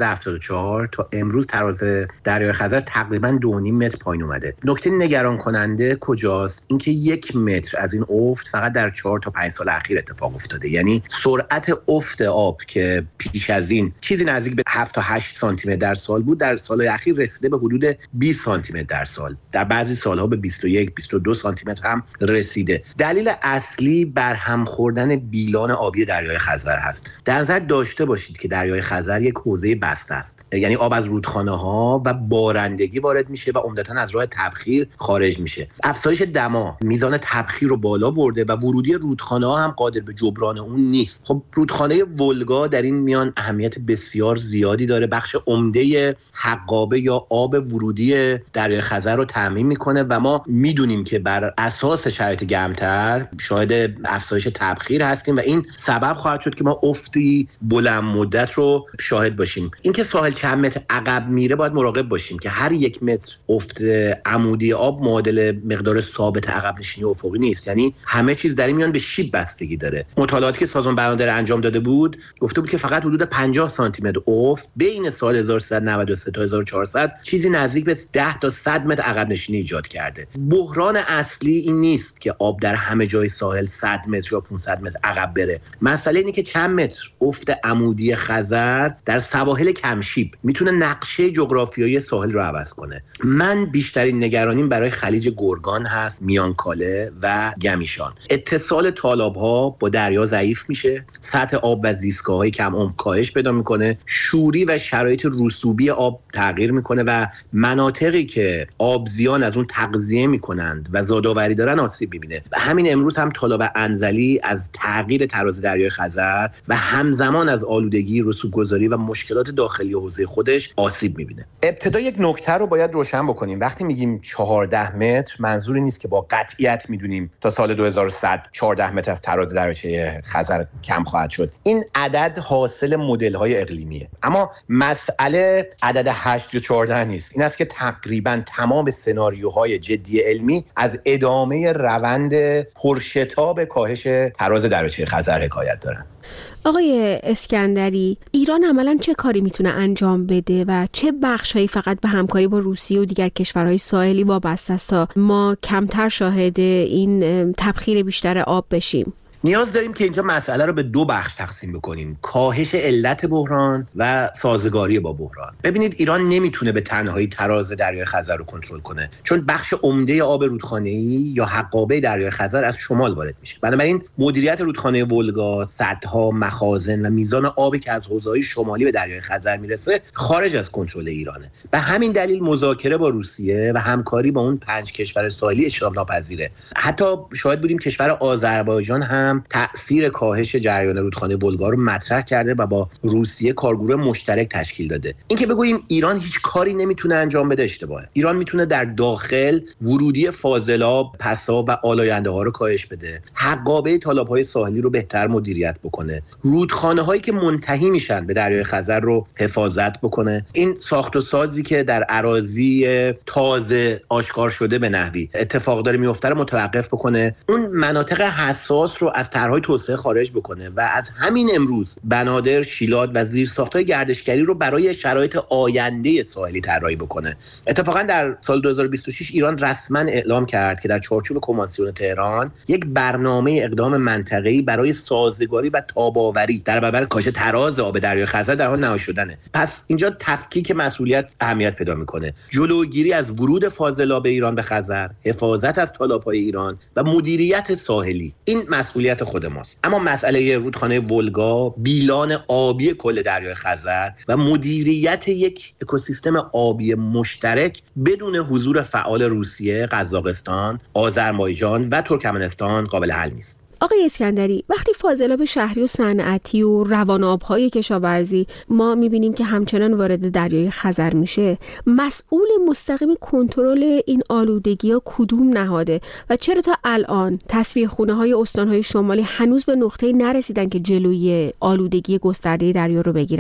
1374 تا امروز تراز دریای خزر تقریباً 2.5 متر پایین اومده. نکته نگران کننده کجاست؟ اینکه 1 متر از این افت فقط در 4 تا 5 سال اخیر اتفاق افتاده. یعنی سرعت افت آب که پیش از این چیزی نزدیک به 7 تا 8 سانتی متر در سال بود، در سال اخیر رسیده به حدود 20 سانتی متر در سال. در بعضی سالها به 21 22 سانتی متر هم رسیده. دلیل اصلی برهم خوردن بیلان آبی دریای خزر هست. در نظر داشته باشید که دریای خزر یک حوزه بسته است، یعنی آب از رودخانه‌ها و بارندگی وارد میشه و عمدتاً از راه تبخیر خارج میشه. افزایش دما میزان تبخیر رو بالا برده و ورودی رودخانه‌ها هم قادر به جبران اون نیست. خب رودخانه ولگا در این میان اهمیت بسیار زیادی داره، بخش عمده حقابه یا آب ورودی دریای خزر رو تامین میکنه و ما میدونیم که بر اساس شرایط گرمتر شاهد افزایش تبخیر هستیم و این سبب خواهد شد که ما افتی بلند مدت رو شاهد باشیم. اینکه ساحل چند متر عقب میره باید مراقب باشیم که هر 1 متر افت عمودی آب معادل مقدار ثابت عقب نشینی افقی نیست. یعنی همه چیز در این میان به شیب بستگی داره. مطالعاتی که سازمان بهادر انجام داده بود گفته بود که فقط حدود 50 سانتی متر افت بین سال 1393 تا 1400 چیزی نزدیک به 10 تا 100 متر عقب نشینی ایجاد کرده. بحران اصلی این نیست که آب در همه جای ساحل 100 متر یا 500 متر عقب بره. مسئله اینه که چند متر افت عمودی خزر در سواحل کمشیب میتونه نقشه جغرافیایی ساحل رو عوض کنه. من بیشترین نگرانیم برای خلیج گرگان هست، میانکاله و گمیشان. اتصال تالاب‌ها با دریا ضعیف میشه، سطح آب و زیستگاه‌های کم عمق کاهش پیدا میکنه، شوری و شرایط رسوبی آب تغییر میکنه و مناطقی که آبزیان از اون تغذیه میکنند و زادآوری دارن آسیب میبینه. و همین امروز هم طلاب انزلی از تغییر تراز دریای خزر و همزمان از آلودگی، رسوب‌گذاری و مشکلات داخلی حوزه خودش آسیب میبینه. ابتدا یک نکته رو باید روشن بکنیم. وقتی میگیم 14 متر منظوری نیست که با قطعیت میدونیم تا سال 2100 14 متر از تراز دریاچه خزر کم خواهد شد. این عدد حاصل مدل‌های اقلیمیه. اما مسئله عدد 8 یا 14 نیست. این است که تقریباً تمام سناریوهای جدی علمی از ادامه روند پرشتاب کاهش تراز دریاچه خزر حکایت دارن. آقای اسکندری، ایران عملاً چه کاری میتونه انجام بده و چه بخشایی فقط به همکاری با روسیه و دیگر کشورهای ساحلی وابسته است تا ما کمتر شاهد این تبخیر بیشتر آب بشیم؟ نیاز داریم که اینجا مسئله رو به 2 بخش تقسیم بکنیم: کاهش علت بحران و سازگاری با بحران. ببینید ایران نمیتونه به تنهایی تراز دریای خزر رو کنترل کنه، چون بخش عمده آب رودخانه‌ای یا حقابه دریای خزر از شمال وارد میشه. بنابراین مدیریت رودخانه ولگا، سدها، مخازن و میزان آبی که از حوزه‌های شمالی به دریای خزر میرسه خارج از کنترل ایرانه. به همین دلیل مذاکره با روسیه و همکاری با اون 5 کشور ساحلی اجتناب ناپذیره. حتی شاهد بودیم کشور آذربایجان هم تأثیر کاهش جریان رودخانه ولگا رو مطرح کرده و با روسیه کارگروه مشترک تشکیل داده. اینکه بگوییم ایران هیچ کاری نمیتونه انجام بده اشتباهه. ایران میتونه در داخل ورودی فاضلاب، پساب و آلاینده ها رو کاهش بده، حقابه تالاب‌های ساحلی رو بهتر مدیریت بکنه، رودخانه‌هایی که منتهی میشن به دریای خزر رو حفاظت بکنه. این ساخت و سازی که در اراضی تازه آشکار شده به نحوی اتفاق داره میفته رو متوقف بکنه، اون مناطق حساس رو از طرح‌های توسعه خارج بکنه و از همین امروز بنادر، شیلات و زیرساخت‌های گردشگری رو برای شرایط آینده ساحلی طراحی بکنه. اتفاقا در سال 2026 ایران رسما اعلام کرد که در چارچوب کنوانسیون تهران یک برنامه اقدام منطقه‌ای برای سازگاری و تاب‌آوری در برابر کاهش تراز آب دریای خزر در حال نهایی شدنه. پس اینجا تفکیک مسئولیت اهمیت پیدا می‌کنه. جلوگیری از ورود فاضلاب ایران به خزر، حفاظت از تالاب‌های ایران و مدیریت ساحلی این مسئولیت خود ماست. اما مسئله رودخانه ولگا، بیلان آبی کل دریای خزر و مدیریت یک اکوسیستم آبی مشترک بدون حضور فعال روسیه، قزاقستان، آذربایجان و ترکمنستان قابل حل نیست. آقای اسکندری، وقتی فاضلاب شهری و صنعتی و روان‌آب‌های کشاورزی ما می‌بینیم که همچنان وارد دریای خزر میشه، مسئول مستقیم کنترل این آلودگی‌ها کدوم نهاده و چرا تا الان تصفیه خونه‌های استان‌های شمالی هنوز به نقطه‌ای نرسیدن که جلوی آلودگی گسترده دریا رو بگیرن؟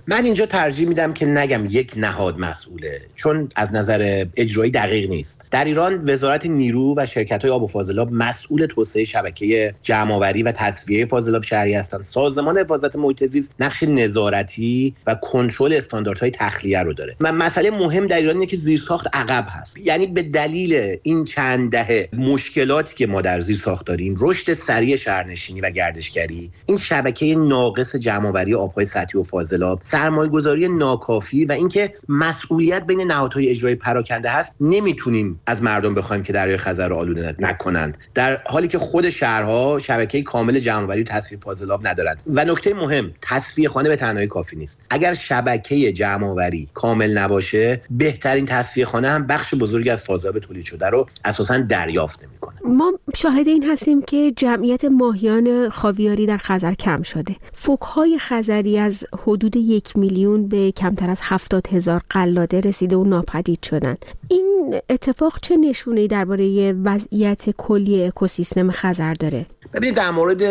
من اینجا ترجیح میدم که نگم یک نهاد مسئوله، چون از نظر اجرایی دقیق نیست. در ایران وزارت نیرو و شرکت‌های آب و فاضلاب مسئول توسعه شبکه جمع‌آوری و تصفیه فاضلاب شهری هستند. سازمان حفاظت محیط زیست نقش نظارتی و کنترل استانداردهای تخلیه رو داره. مسئله مهم در ایران اینه که زیرساخت عقب هست. یعنی به دلیل این چند دهه مشکلاتی که ما در زیرساخت داریم، رشد سریع شهرنشینی و گردشگری، این شبکه ناقص جمع‌آوری آب‌های سطحی و فاضلاب، سرمایه‌گذاری ناکافی و اینکه مسئولیت بین نهادهای اجرایی پراکنده هست، نمیتونیم از مردم بخوایم که دریای خزر رو آلوده نکنند، در حالی که خود شهرها شبکه کامل جمع‌آوری و تصفیه فاضلاب ندارند. و نکته مهم، تصفیه خانه به تنهایی کافی نیست. اگر شبکه جمع‌آوری کامل نباشه، بهترین تصفیه خانه هم بخش بزرگی از فاضلاب تولید شده رو اساساً دریافت نمی‌کنه. ما شاهد این هستیم که جمعیت ماهیان خاویاری در خزر کم شده. فوک‌های خزری از حدود 1 میلیون به کمتر از 70,000 قلاده رسیده و ناپدید شدن. این اتفاق چه نشونه‌ای درباره وضعیت کلی اکوسیستم خزر داره؟ ببینید، در مورد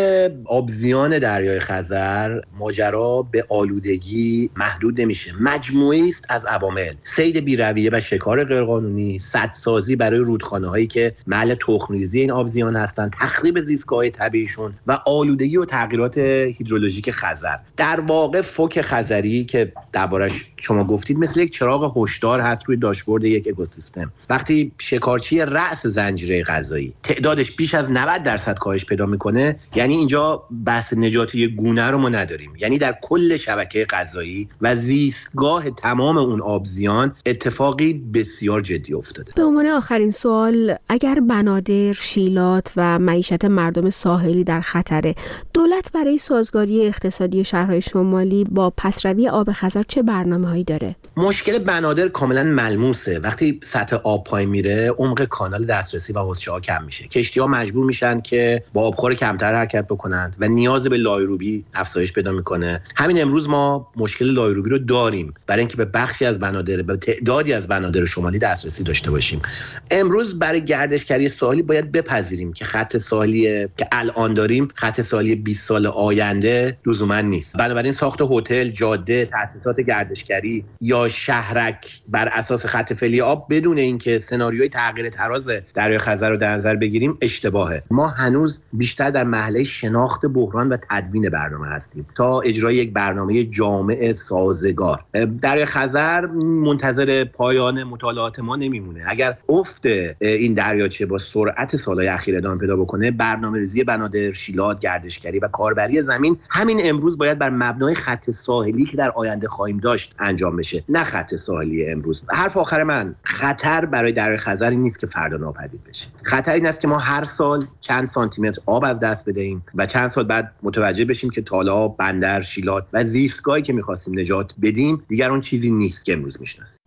آبزیان دریای خزر ماجرا به آلودگی محدود نمیشه. مجموعی است از عوامل: صید بی‌رویه و شکار غیرقانونی، سدسازی برای رودخانه‌هایی که محل تخم‌ریزی این آبزیان هستند، تخریب زیستگاه‌های طبیعیشون و آلودگی و تغییرات هیدرولوژیک خزر. در واقع فوک خزری که دربارش شما گفتید مثل یک چراغ هشدار هست روی داشبورد یک اکوسیستم. وقتی شکارچی رأس زنجیره غذایی تعدادش بیش از 90% کاهش پیدا میکنه، یعنی اینجا بحث نجات یک گونه رو ما نداریم. یعنی در کل شبکه غذایی و زیستگاه تمام اون آبزیان اتفاقی بسیار جدی افتاده. به عنوان آخرین سوال، اگر بنادر، شیلات و معیشت مردم ساحلی در خطره، دولت برای سازگاری اقتصادی شهرهای شمالی با پسروی آب خزر چه برنامه‌هایی داره؟ مشکل بنادر کاملا ملموسه. وقتی سطح آب پایین میره، عمق کانال دسترسی و حوضچه‌ها کم میشه. کشتی‌ها مجبور میشن که با آبخور کمتر حرکت بکنند و نیاز به لایروبی افزایش پیدا میکنه. همین امروز ما مشکل لایروبی رو داریم برای اینکه به بخشی از بنادر، به تعدادی از بنادر شمالی دسترسی داشته باشیم. امروز برای گردشگری ساحلی باید بپذیریم که خط ساحلی که الان داریم خط ساحلی 20 سال آینده لزوما نیست. بنابراین ساخت هتل، جاده، تأسیسات گردشگری یا شهرک بر اساس خط فعلی آب بدون اینکه سناریوی تغییر تراز دریای خزر رو در نظر بگیریم اشتباهه. ما هنوز بیشتر در مرحله شناخت بحران و تدوین برنامه هستیم تا اجرای یک برنامه جامع سازگار. دریای خزر منتظر پایان مطالعات ما نمیمونه. اگر افت این دریاچه با سرعت سالهای اخیر ادامه پیدا بکنه، برنامه‌ریزی بنادر، شیلات، گردشگری و کاربری زمین همین امروز باید بر مبنای خط ساحلی که در آینده خواهیم داشت انجام بشه، نه خط ساحلی امروز. حرف آخر من، خطر برای دریای خزر این نیست که فردا ناپدید بشه. خطر این است که ما هر سال چند سانتیمتر آب از دست بدهیم و چند سال بعد متوجه بشیم که تالاب، بندر، شیلات و زیستگاهی که می‌خواستیم نجات بدیم دیگر اون چیزی نیست که امروز می‌شناسیم.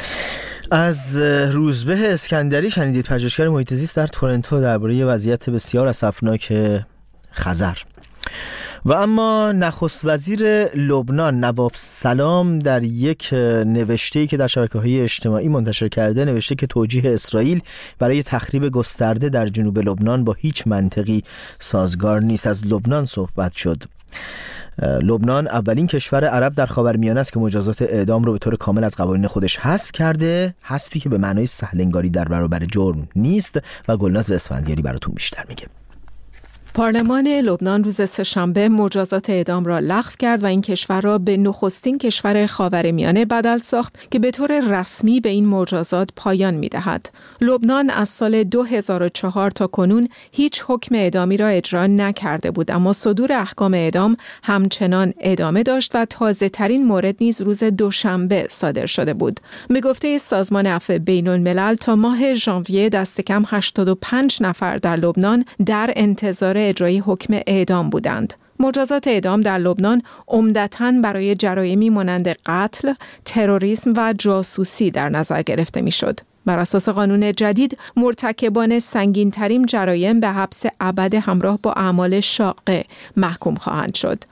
از روزبه اسکندری شنیدید، پژوهشگر محیط زیست در تورنتو، درباره وضعیت بسیار اسفناک خزر. و اما نخست وزیر لبنان نواف سلام در یک نوشته‌ای که در شبکه‌های اجتماعی منتشر کرده نوشته که توجیه اسرائیل برای تخریب گسترده در جنوب لبنان با هیچ منطقی سازگار نیست. از لبنان صحبت شد. لبنان اولین کشور عرب در خاورمیانه است که مجازات اعدام رو به طور کامل از قوانین خودش حذف کرده، حذفی که به معنای سهل‌انگاری در برابر جرم نیست و گلناز اسفندیاری براتون بیشتر میگه. پارلمان لبنان روز سه‌شنبه مجازات اعدام را لغو کرد و این کشور را به نخستین کشور خاورمیانه بدل ساخت که به طور رسمی به این مجازات پایان می‌دهد. لبنان از سال 2004 تا کنون هیچ حکم اعدامی را اجرا نکرده بود، اما صدور احکام اعدام همچنان ادامه داشت و تازه‌ترین مورد نیز روز دوشنبه صادر شده بود. به گفته سازمان عفو بین‌الملل تا ماه ژانویه دست کم 85 نفر در لبنان در انتظار اجرای حکم اعدام بودند. مجازات اعدام در لبنان عمدتاً برای جرایمی مانند قتل، تروریسم و جاسوسی در نظر گرفته میشد. بر اساس قانون جدید مرتکبان سنگین‌ترین جرایم به حبس ابد همراه با اعمال شاقه محکوم خواهند شد.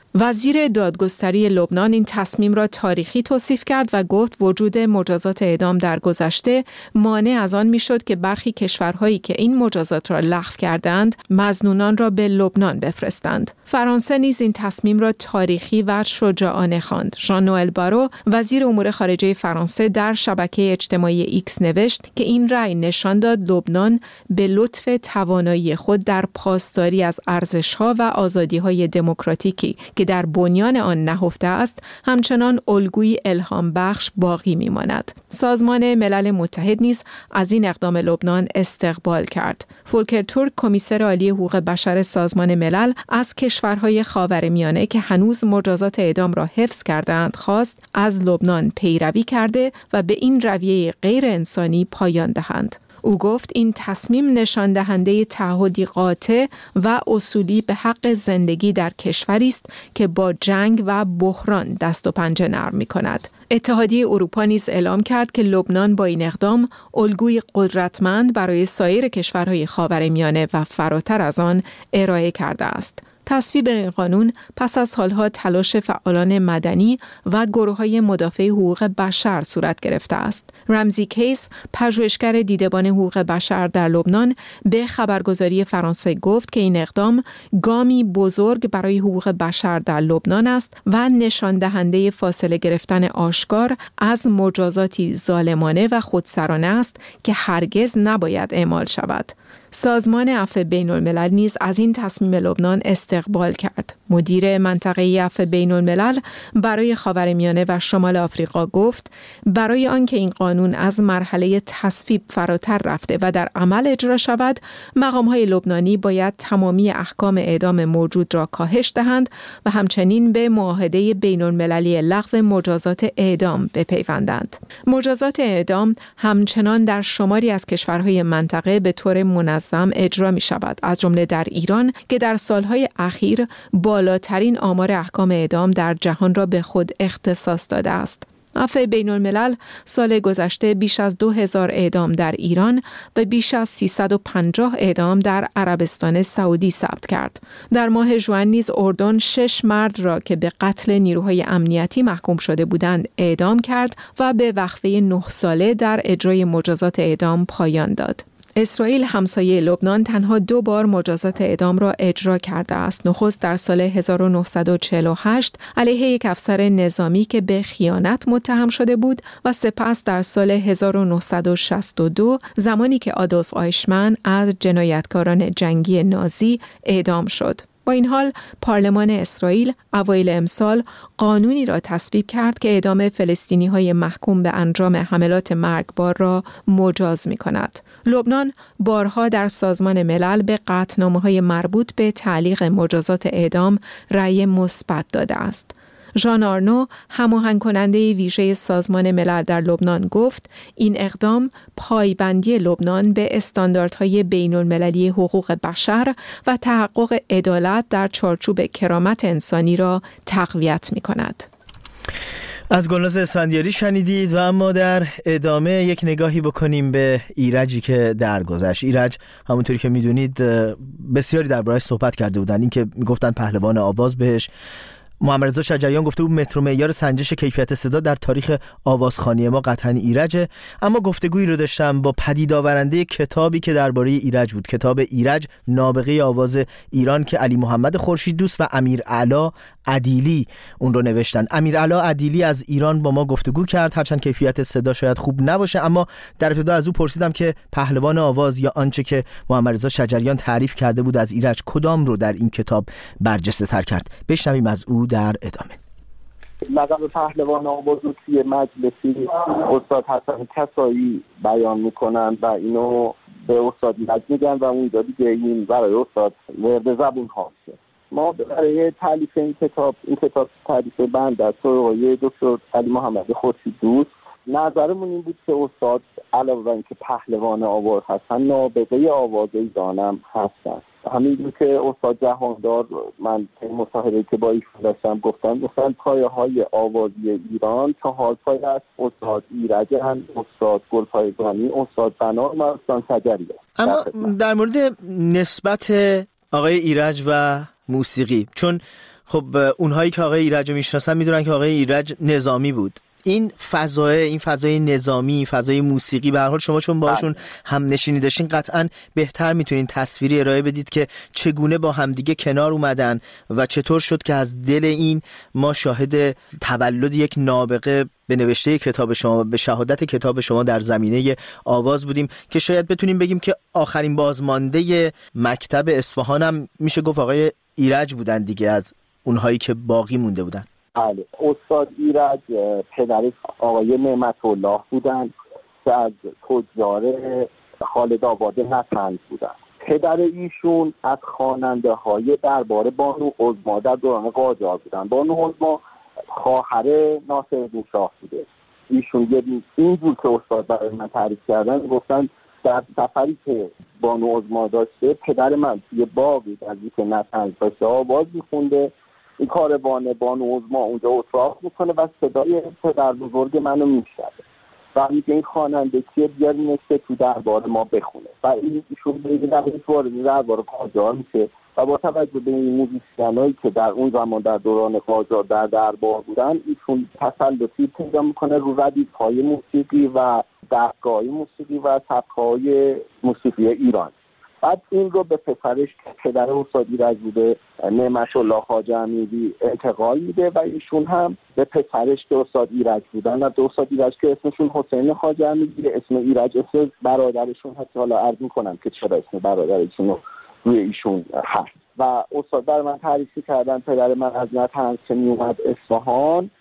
وزیر دادگستری لبنان این تصمیم را تاریخی توصیف کرد و گفت وجود مجازات اعدام در گذشته مانع از آن میشد که برخی کشورهایی که این مجازات را لغو کردند مظنونان را به لبنان بفرستند. فرانسه نیز این تصمیم را تاریخی و شجاعانه خواند. ژان نوئل بارو وزیر امور خارجه فرانسه در شبکه اجتماعی ایکس نوشت که این رأی نشان داد لبنان به لطف توانایی خود در پاسداری از ارزش‌ها و آزادی‌های دموکراتیکی که در بنیان آن نهفته است همچنان الگویی الهام بخش باقی می‌ماند. سازمان ملل متحد نیز از این اقدام لبنان استقبال کرد. فولکر تورک کمیسر عالی حقوق بشر سازمان ملل از کشورهای خاورمیانه که هنوز مجازات اعدام را حفظ کردند خواست از لبنان پیروی کرده و به این رویه غیر انسانی پایان دهند. او گفت این تصمیم نشان دهنده تعهدی قاطع و اصولی به حق زندگی در کشوری است که با جنگ و بحران دست و پنجه نرم می‌کند. اتحادیه اروپا نیز اعلام کرد که لبنان با این اقدام الگوی قدرتمند برای سایر کشورهای خاورمیانه و فراتر از آن ارائه کرده است. تصویب این قانون پس از سالها تلاش فعالان مدنی و گروه‌های مدافع حقوق بشر صورت گرفته است. رمزی کیس، پژوهشگر دیدبان حقوق بشر در لبنان، به خبرگزاری فرانسه گفت که این اقدام گامی بزرگ برای حقوق بشر در لبنان است و نشان دهنده فاصله گرفتن آشکار از مجازاتی ظالمانه و خودسرانه است که هرگز نباید اعمال شود. سازمان عفو بین الملل نیز از این تصمیم لبنان استقبال کرد. مدیر منطقه عفو بین الملل برای خاورمیانه و شمال آفریقا گفت برای آنکه این قانون از مرحله تصویب فراتر رفته و در عمل اجرا شود، مقام‌های لبنانی باید تمامی احکام اعدام موجود را کاهش دهند و همچنین به معاهده بین المللی لغو مجازات اعدام بپیوندند. مجازات اعدام همچنان در شماری از کشورهای منطقه به طور منظم اجرا می شود، از جمله در ایران که در سالهای اخیر بالاترین آمار احکام اعدام در جهان را به خود اختصاص داده است. عفو بین الملل سال گذشته بیش از 2000 اعدام در ایران و بیش از 350 اعدام در عربستان سعودی ثبت کرد. در ماه ژوئن نیز اردن 6 مرد را که به قتل نیروهای امنیتی محکوم شده بودند اعدام کرد و به وقفه 9 ساله در اجرای مجازات اعدام پایان داد. اسرائیل همسایه لبنان تنها 2 بار مجازات اعدام را اجرا کرده است. نخست در سال 1948 علیه یک افسر نظامی که به خیانت متهم شده بود و سپس در سال 1962 زمانی که آدولف آیشمن از جنایتکاران جنگی نازی اعدام شد. با این حال پارلمان اسرائیل اوایل امسال قانونی را تصویب کرد که اعدام فلسطینی‌های محکوم به انجام حملات مرگبار را مجاز می‌کند. لبنان بارها در سازمان ملل به قطعنامه‌های مربوط به تعلیق مجازات اعدام رأی مثبت داده است. ژان آرنو، هماهنگ کننده ویژه سازمان ملل در لبنان گفت این اقدام پایبندی لبنان به استانداردهای بین المللی حقوق بشر و تحقق عدالت در چارچوب کرامت انسانی را تقویت می کند. از گلناز اسفندیاری شنیدید و اما در ادامه یک نگاهی بکنیم به ایرجی که درگذشت. ایرج همونطوری که میدونید بسیاری درباره‌اش صحبت کرده بودن، این که میگفتن پهلوان آواز بهش. محمد رضا شجریان گفته بود متر و معیار سنجش کیفیت صدا در تاریخ آوازخوانی ما قطعاً ایرجه. اما گفتگویی رو داشتم با پدید آورنده کتابی که درباره ایرج بود، کتاب ایرج نابغه آواز ایران که علی محمد خورشید دوست و امیرعلا عدیلی اون رو نوشتن. امیرعلا عدیلی از ایران با ما گفتگو کرد، هرچند کیفیت صدا شاید خوب نباشه، اما در ابتدا از او پرسیدم که پهلوان آواز یا آنچه که محمد رضا شجریان تعریف کرده بود از ایرج کدام رو در این کتاب برجسته تر کرد. بشنویم از او در ادامه. لقب پهلوان آواز رو توی مجلسی استاد حسن کسایی بیان میکنن و اینو به استاد ایرج میگن و اونجا دیگه این برای استاد ورد زبون هاست. ما برای تالیف این کتاب تالیف بنده از آقای دکتر علی محمد خورشید دوست، نظرمون این بود که استاد علاوه بر اینکه پهلوان آواز هستن نابغه آواز ایرانم هستن. همینجور که استاد جهاندار من مصاحبه‌ای که با ایشون داشتم گفتن پایه‌های آوازی ایران 4 پایه است: استاد ایرجن، استاد گلپایگانی، استاد بنار و استاد شجریان. اما در مورد نسبت آقای ایرج و موسیقی، چون خب اونهایی که آقای ایرج رو میشناسن میدونن که آقای ایرج نظامی بود. این فضای نظامی، این فضای موسیقی، به هر حال شما چون باشون هم نشینی داشتین قطعاً بهتر میتونین تصویری ارائه بدید که چگونه با همدیگه کنار اومدن و چطور شد که از دل این ما شاهد تولد یک نابغه به نوشته کتاب شما، به شهادت کتاب شما در زمینه آواز بودیم که شاید بتونیم بگیم که آخرین بازمانده مکتب اصفهان هم میشه گفت آقای ایرج بودن دیگه، از اونهایی که باقی مونده بودن. بله، استاد ایرج پدر آقای نعمت الله بودن که از تجار خالد آباد نطنز بودن. پدر ایشون از خواننده های دربار بانو عظما در دوران قاجار بودن. بانو عظما خواهر ناصرالدین شاه بوده. ایشون اینجور که استاد برای من تعریف کردن، گفتن در سفری که بانو عظما داشته پدر من توی باقی در که نطنز داشته آواز میخونده، این کاروان بانو عظما اونجا اتراق میکنه و صدای پدر بزرگ منو میشنوه و میگه این خواننده کیه، بیارینش که تو دربار ما بخونه. و ایشون به وارد دربار قاجار میشه و با توجه به این موزیسینایی که در اون زمان در دوران قاجار در دربار بودن، ایشون تسلطی پیدا میکنه رو ردیف‌های موسیقی و دستگاه‌های موسیقی و سبک‌های موسیقی ایران. بعد این رو به پسرش که پدر استاد ایرج بوده، نعمت الله خواجه امیری، انتقال میده و ایشون هم به پسرش که استاد ایرج بودن و استاد ایرج که اسمشون حسین خواجه امیری، اسم ایرج اسم برادرشون هست. حالا عرض می‌کنم که چرا اسم برادرشون رو روی ایشون هست. و استاد بر من تعریف کردن پدر من از نطنز که میومد اصفهان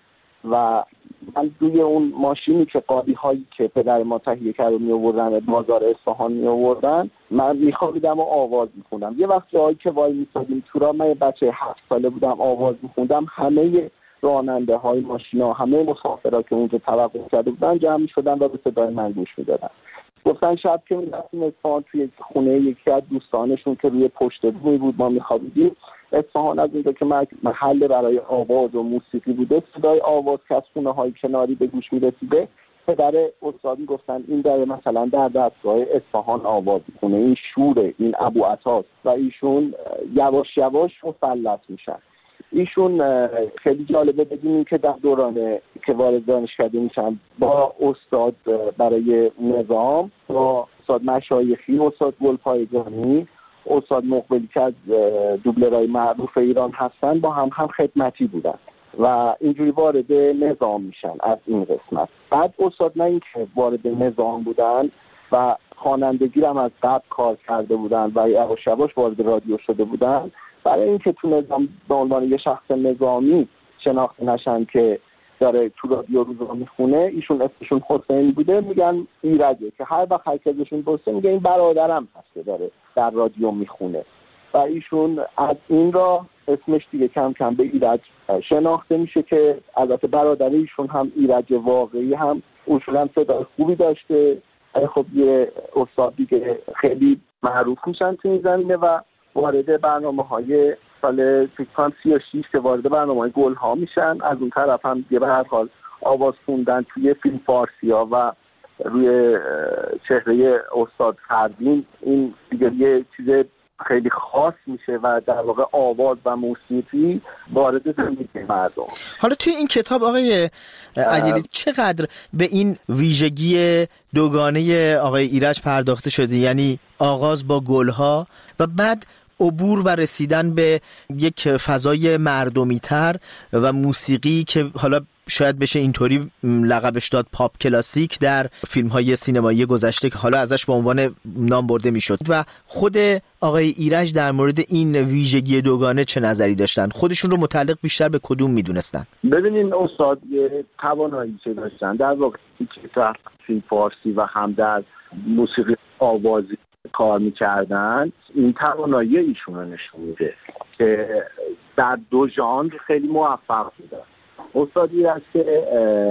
و من دوی اون ماشینی که قالی هایی که پدر ما تهیه کرد و می آوردن بازار اصفهان می آوردن، من میخوابیدم و آواز میخوندم. یه وقت جایی که وای میسادیم تو را، من بچه 7 ساله بودم، آواز میخوندم، همه راننده های ماشینا، همه مسافرها که اونجا توقف کرده بودن جمع میشدن و به صدای من گوش میدادن. گفتن شب که میرفتیم اصفهان توی خونه یکی از دوستانشون که روی پشت بومی بود ما میخوابیدیم، اصفهان از اونجا که محل برای آواز و موسیقی بوده، صدای آواز که از خونه های کناری به گوش میرسیده، پدر استاد گفتن این در مثلا در دستگاه اصفهان آواز میکنه، این شوره، این ابو عطاست و ایشون یواش یواش مسلط میشن. ایشون خیلی جالبه بدونیم که در دوران که وارد دانشکده میشن با استاد برای نظام، با استاد مشایخی، استاد گلپایگانی، استاد مقبلی که از دوبلرهای معروف ایران هستن، با هم خدمتی بودن و اینجوری وارد نظام میشن از این قسمت. بعد استاد نه اینکه وارد نظام بودن و خوانندگی هم از قبل کار کرده بودن و یواش یواش وارد رادیو شده بودن، برای اینکه تو نظام به عنوان یه شخص نظامی شناخته نشن که داره تو رادیو روزا میخونه، ایشون اسمشون حسین بوده، میگن ایرجه، که هر وقت هر کسشون پرسه میگه این برادرم هست که داره در رادیو میخونه و ایشون از این را اسمش دیگه کم کم به ایرج شناخته میشه که البته برادر ایشون هم ایرج واقعی هم اصولا صدای خوبی داشته. خب یه استاد دیگه خیلی معروف میشن تو این زمینه و وارد برنامه‌های سال 36 که وارد برنامه‌های گل‌ها میشن. از اون طرف هم به هر حال آواز خوندن توی فیلم فارسی‌ها و روی چهره استاد فردین، این دیگه یه چیز خیلی خاص میشه و در واقع آواز و موسیقی وارد زندگی مردم. حالا توی این کتاب آقای عدیلی چقدر به این ویژگی دوگانه آقای ایرج پرداخته شده، یعنی آغاز با گلها و بعد عبور و رسیدن به یک فضای مردمی تر و موسیقی که حالا شاید بشه اینطوری لقبش داد پاپ کلاسیک در فیلم های سینمایی گذشته که حالا ازش به عنوان نام برده میشد. و خود آقای ایرج در مورد این ویژگی دوگانه چه نظری داشتن؟ خودشون رو متعلق بیشتر به کدوم میدونستن؟ ببینین استاد یه توانایی چه داشتن در واقع که در فیلم فارسی و هم در موسیقی آوازی کار میکردن، این توانایی ایشون رو نشون میده که در دو ژانر خیلی موفق بودن. استاد ایرج که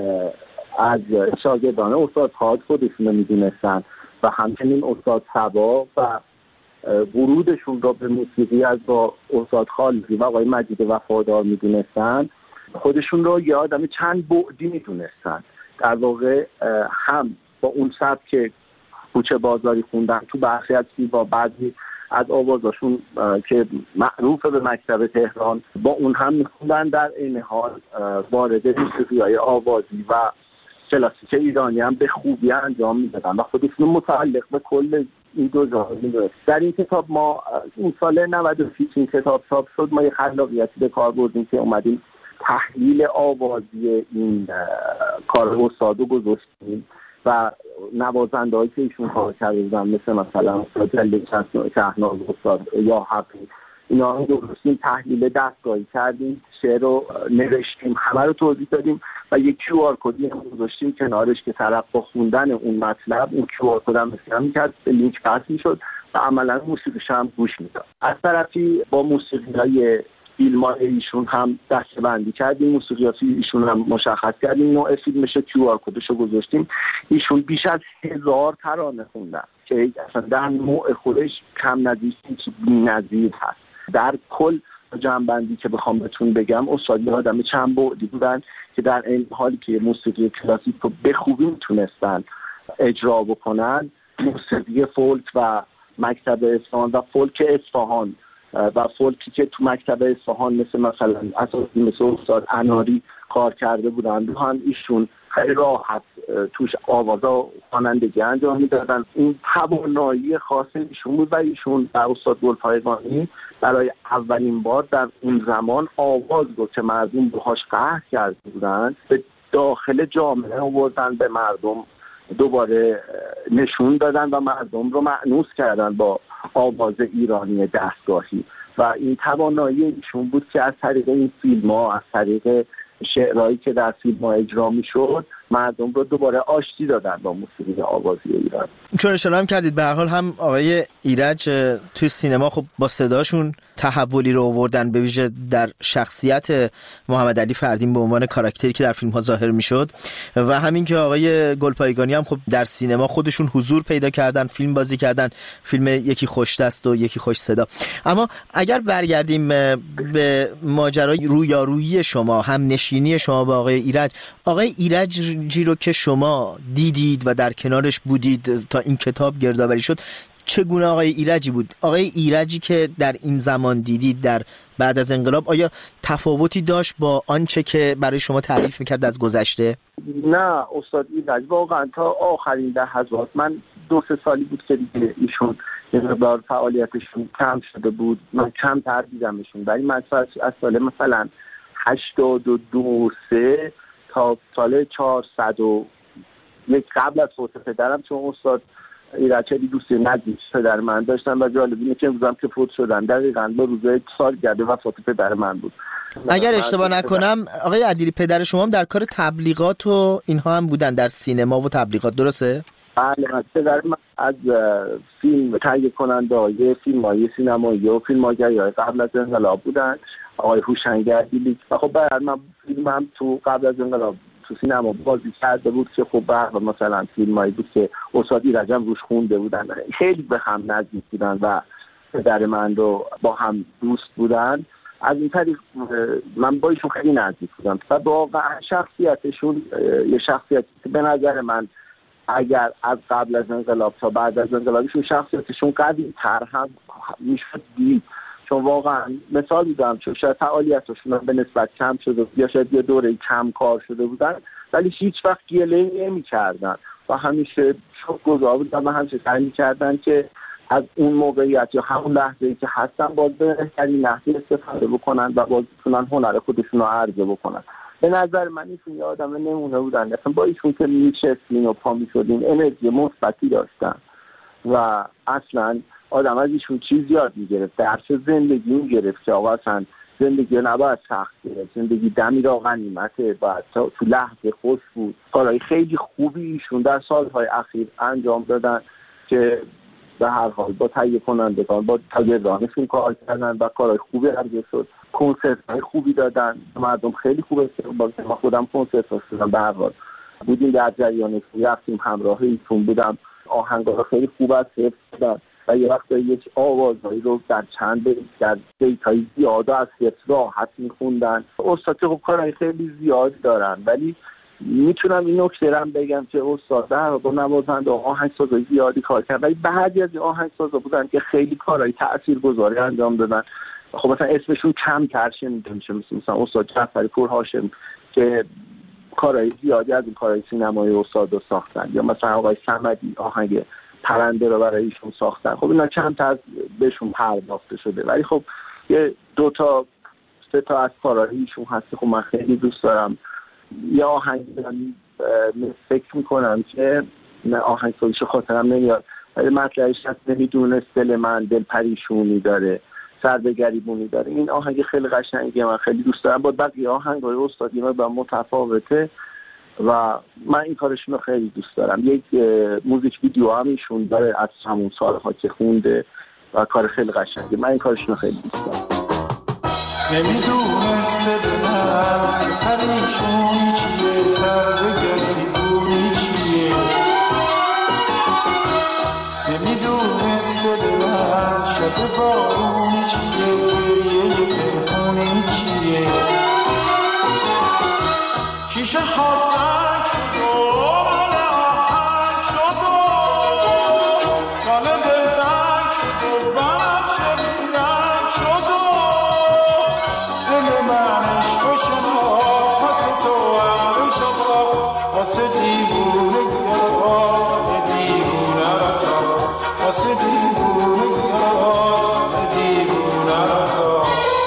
از شاگردان استاد حاج خودشون رو میدونستن و همچنین استاد صبا و ورودشون رو به موسیقی از با استاد خالقی و آقای مجید وفادار میدونستن، خودشون رو یه آدم چند بعدی میدونستن. در واقع هم با اون سبک که کوچه بازاری خوندن تو برخی از با بعضی از آوازاشون که معروف به مکتب تهران با اون هم میخوندن. در این حال وارد موسیقی‌های آوازی و کلاسیک ایرانی هم به خوبی انجام میدادن و خودشون متعلق به کل این دو ژانر. در این کتاب ما این سال 96 این کتاب چاپ شد، ما یه خلاقیتی به کار بردیم که اومدیم تحلیل آوازی این کار استاد رو گذاشتیم و نوازنده هایی که ایشون کار کرده بودن مثل مثلا استاد جلیل شهناز، استاد یا حقی، اینا رو گذاشتیم تحلیل دستگاهی کردیم، شعر رو نوشتیم، همه رو توضیح دادیم و یک QR کدی هم گذاشتیم کنارش که طرف با خوندن اون مطلب اون QR کد هم اسکن می‌کرد، به لینک پس می‌شد و عملاً موسیقیش هم گوش می‌داد. از طرفی با موسیقی‌های فیلم‌های ایشون هم دسته‌بندی کردیم، موسیقیات ایشون هم مشخص کردیم، نوع فیلمش QR کدش رو گذاشتیم. ایشون بیش از 1000 ترانه خوندن که اصلا در نوع خودش کم نظیر بی‌نظیر هست. در کل جمع‌بندی که بخوام بهتون بگم، استاد آدم چند بعدی بودن که در این حالی که موسیقی کلاسیک رو به خوبی میتونستن اجرا بکنن، موسیقی فولک و مکتب اصفهان و فولک اصفهان و فولکی که تو مکتب اصفهان مثلا اساسی مثل استاد اناری کار کرده بودن، هم ایشون خیلی راحت توش آوازا خوانندگی انجام میدادن. این توانایی خاص ایشون بود و ایشون در استاد گلپایگانی برای اولین بار در اون زمان آواز رو که مردم باهاش قهر کرده بودن به داخل جامعه آوردن، به مردم دوباره نشون دادن و مردم رو مأنوس کردن با آواز ایرانی دستگاهی و این توانایی ایشون بود که از طریق این فیلم‌ها، از طریق شعرهایی که در فیلم‌ها اجرا می‌شد، مردم رو دوباره آشتی دادن با موسیقی آوازی ایران. چون اشاره هم کردید به هر حال هم آقای ایرج توی سینما خب با صداشون تحولی رو آوردن، به ویژه در شخصیت محمد علی فردین به عنوان کاراکتری که در فیلم‌ها ظاهر می‌شد و همین که آقای گلپایگانی هم خب در سینما خودشون حضور پیدا کردن، فیلم بازی کردن، فیلم یکی خوش دست و یکی خوش صدا. اما اگر برگردیم به ماجرای رویارویی شما، هم نشینی شما با آقای ایرجی رو که شما دیدید و در کنارش بودید تا این کتاب گردآوری شد، چگونه آقای ایرجی بود؟ آقای ایرجی که در این زمان دیدید در بعد از انقلاب، آیا تفاوتی داشت با آنچه که برای شما تعریف میکرد از گذشته؟ نه، استاد ایرج واقعا تا آخرین لحظات، من 2-3 سالی بود که دیگه ایشون یه مقدار فعالیتشون کم شده بود، من کم تر دیدمشون، ولی من از سال مثلا 82-3 تا سال 401 قبل از فوت پدرم، چون استاد ایرج دوستی نزدیک پدر من داشتن و جالب اینه که امروزم که فوت شدن دقیقاً به روز سالگرد وفات پدر من بود. اگر اشتباه نکنم آقای عدیلی پدر شما هم در کار تبلیغات و اینها هم بودن، در سینما و تبلیغات، درسته؟ بله، پدر من از فیلم تهیه کننده فیلم‌های سینمایی و فیلم‌های قبل از انقلاب بودن، آقای هوشنگ عدیلی. و خب بعد من فیلمم تو قبل از انقلاب تو سینما بازی کرده بود که خب بعد مثلا فیلمایی بود که استاد ایرج هم روش خونده بودن، خیلی به هم نزدیک بودن و پدر من رو با هم دوست بودن. از این طریق من با ایشون خیلی نزدیک بودم و واقعا شخصیتشون یه شخصیتی که به نظر من اگر از قبل از انقلاب تا بعد از انقلابشون شخصیتشون قوی تر هم میشد دید، چون واقعا مثال میدم چون شاید فعالیتشون به نسبت کم شده یا شاید یه دوره کم کار شده بودن، ولی هیچ وقت گله نمی کردن و همیشه شکرگزار بودن و همیشه سعی می‌کردن که از اون موقعیت یا همون لحظه‌ای که هستن باز به بهترین نحوی استفاده بکنن و باز بتونن هنر خودشون رو عرضه بکنن. به نظر من ایشون یه آدم نمونه بودن، اصلا با ایشون که میشستین و پا میشدین انرژی مثبتی داشتن و اصلا آدم از ایشون چیز یاد میگرفت، درس زندگی میگرفت که آقا اصلا زندگی نباید سخت گرفت، زندگی دمی را غنیمته، باید تو لحظه خوش بود. کارهای خیلی خوبی ایشون در سالهای اخیر انجام دادن که به هر حال با تهیه کنندگان با تاجرانشون کار کردن و کارهای خوبی عرضه شد، کنسرت‌های خوبی دادن، مردم خیلی خوب استقبال کردن. من خودم کنسرت دادم، به هر حال بودیم در جریانش، رفتیم همراه ایشون بودم، آهنگا خیلی خوب از حفظ شدن و یه وقت یک آوازهایی رو در چند در بیت‌های زیاد از حفظ راحت می‌خوندن. استاد خب کارهای خیلی زیاد دارن، ولی میتونم این نکته رو بگم که استاد در با نوازنده آهنگسازای زیادی کار کرد، ولی بعضی از آهنگسازا بودن که خیلی کارهای تاثیرگذاری انجام دادن. خب مثلا اسمشون کمتر شنیده میشه، مثلا استاد جعفری پور هاشم که کارهای زیادی از این کارهای سینمایی استاد رو ساختن، یا مثلا آقای صمدی آهنگ پرنده رو برای ایشون ساختن. خب اینا چند بهشون پرداخته شده، ولی خب یه 2-3 تا از کارهای ایشون هست خب من خیلی دوست دارم. یه آهنگ فکر میکنم که آهنگ سازیشو خاطرم نمیاد، ولی مطلعش هست نمیدونست دل من دل پریشونی داره، سر به گریبونی داره. این آهنگ خیلی قشنگیه، من خیلی دوست دارم. با بقیه آهنگای استادی با متفاوته و من این کارشون رو خیلی دوست دارم. یک موزیک ویدیو هم ایشون داره از همون سالها که خونده و کار خیلی قشنگه. من این کارشون رو خیلی دوست دارم. نمیدونست دل من پریشونی چیه، سر به گریبونی چیه، نمیدونست دل من شب بارونی چیه، گریه پنهونی چیه، شیشه ها سنگ شد و من آهنگ شد و من دلتنگ شد و بنفش رنگ شد و دل من عشق و شناخت واسه تو عقل شد واسه دیوونه گیرات به دیوونه رسا، واسه دیوونه گیرات به دیوونه رسا.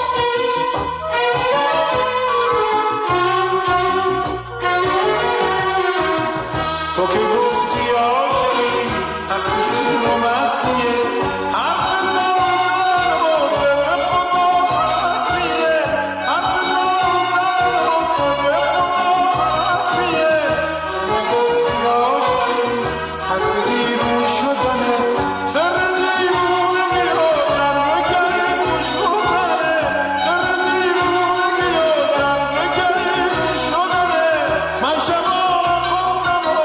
تو که گفتی عاشقی حرفشون رو مستیه، حرف زن و سر خدا مستیه، حرف زن و سر خدا مستیه. تو گفتی عاشقی حرف دیرون شدنه، سر دیرونگی ها سر بگری گوش بودنه، سر دیرونگی ها سر بگری گوش شدنه. من شما گفتم و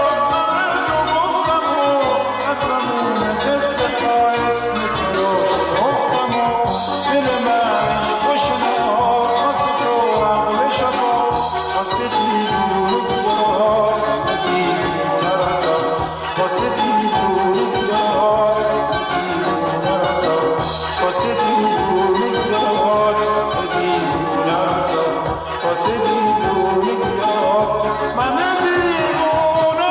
گفتم و از همون قصه تا اسم تو گفتم و دل من عشق و شناخت واسه تو عقل شفا، واسه دیوونه گیرات به دیوونه رسا، واسه دیوونه گیرات به دیوونه رسا، واسه دیوونه گیرات به دیوونه رسا، واسه دیوونه گیرات من دیوونه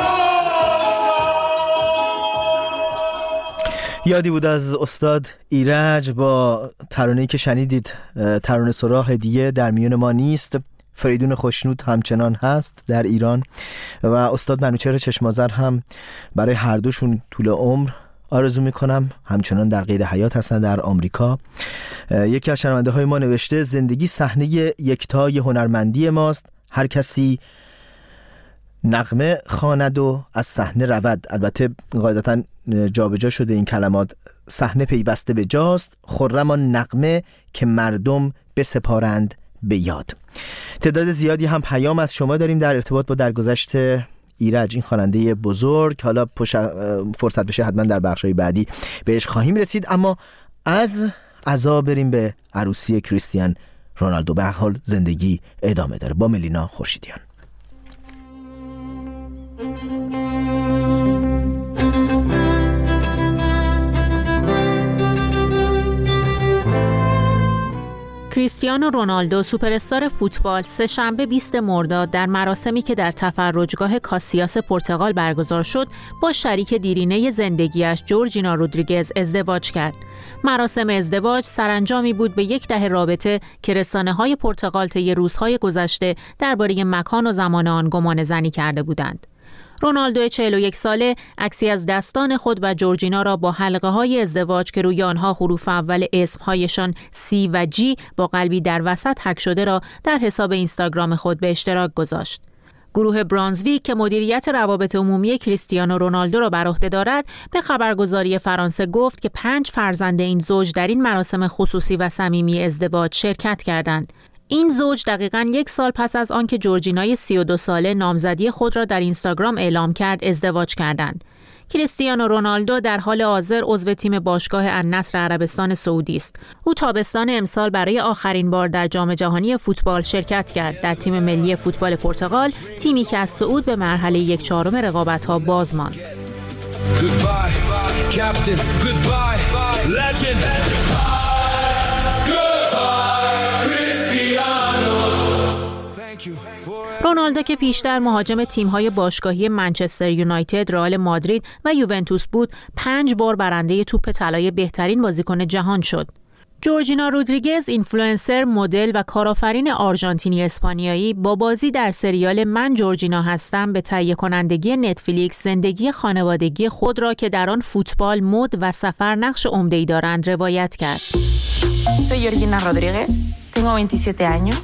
یادی بود از استاد ایرج با ترانه‌ای که شنیدید، ترانه سرا هدیه در میون ما نیست. فریدون خوشنود همچنان هست در ایران و استاد منوچهر چشمازر هم برای هر دوشون طول عمر آرزو میکنم. همچنان در قید حیات هستن در آمریکا. یکی از شنونده های ما نوشته زندگی صحنه یکتای هنرمندی ماست، هر کسی نغمه خواند و از صحنه رود. البته قاعدتا جابجا شده این کلمات. صحنه پیوسته به جاست، خرم آن نغمه که مردم بسپارند به یاد. تعداد زیادی هم پیام از شما داریم در ارتباط با درگذشت ایرج، این خواننده بزرگ. حالا فرصت بشه حتما در بخش‌های بعدی بهش خواهیم رسید، اما از عزا بریم به عروسی کریستیان رونالدو. به هر حال زندگی ادامه داره. با ملینا خورشیدیان. کریستیانو رونالدو سوپراستار فوتبال سه‌شنبه 20 مرداد در مراسمی که در تفرجگاه کاسیاس پرتغال برگزار شد با شریک دیرینه زندگیش جورجینا رودریگز ازدواج کرد. مراسم ازدواج سرانجامی بود به 10 دهه رابطه که رسانه‌های پرتغال طی روزهای گذشته درباره مکان و زمان آن گمانه‌زنی کرده بودند. رونالدو 41 ساله عکسی از دستان خود و جورجینا را با حلقه‌های ازدواج که روی آنها حروف اول اسم‌هایشان C و G با قلبی در وسط حک شده را در حساب اینستاگرام خود به اشتراک گذاشت. گروه برانزویک که مدیریت روابط عمومی کریستیانو رونالدو را بر عهده دارد به خبرگزاری فرانسه گفت که 5 فرزند این زوج در این مراسم خصوصی و صمیمی ازدواج شرکت کردند. این زوج دقیقاً 1 سال پس از آن که جورجینای 32 ساله نامزدی خود را در اینستاگرام اعلام کرد ازدواج کردند. کریستیانو رونالدو در حال حاضر عضو تیم باشگاه النصر عربستان سعودی است. او تابستان امسال برای آخرین بار در جام جهانی فوتبال شرکت کرد در تیم ملی فوتبال پرتغال، تیمی که از صعود به مرحله 1/4 رقابت‌ها باز ماند. رونالدو که پیشتر مهاجم تیم‌های باشگاهی منچستر یونایتد، رئال مادرید و یوونتوس بود، 5 بار برنده توپ طلای بهترین بازیکن جهان شد. جورجینا رودریگز، اینفلوئنسر، مدل و کارآفرین آرژانتینی اسپانیایی، با بازی در سریال من جورجینا هستم به تهیه کنندگی نتفلیکس زندگی خانوادگی خود را که در آن فوتبال، مد و سفر نقش عمده‌ای دارند روایت کرد. Soy Georgina Rodríguez, tengo 27 años.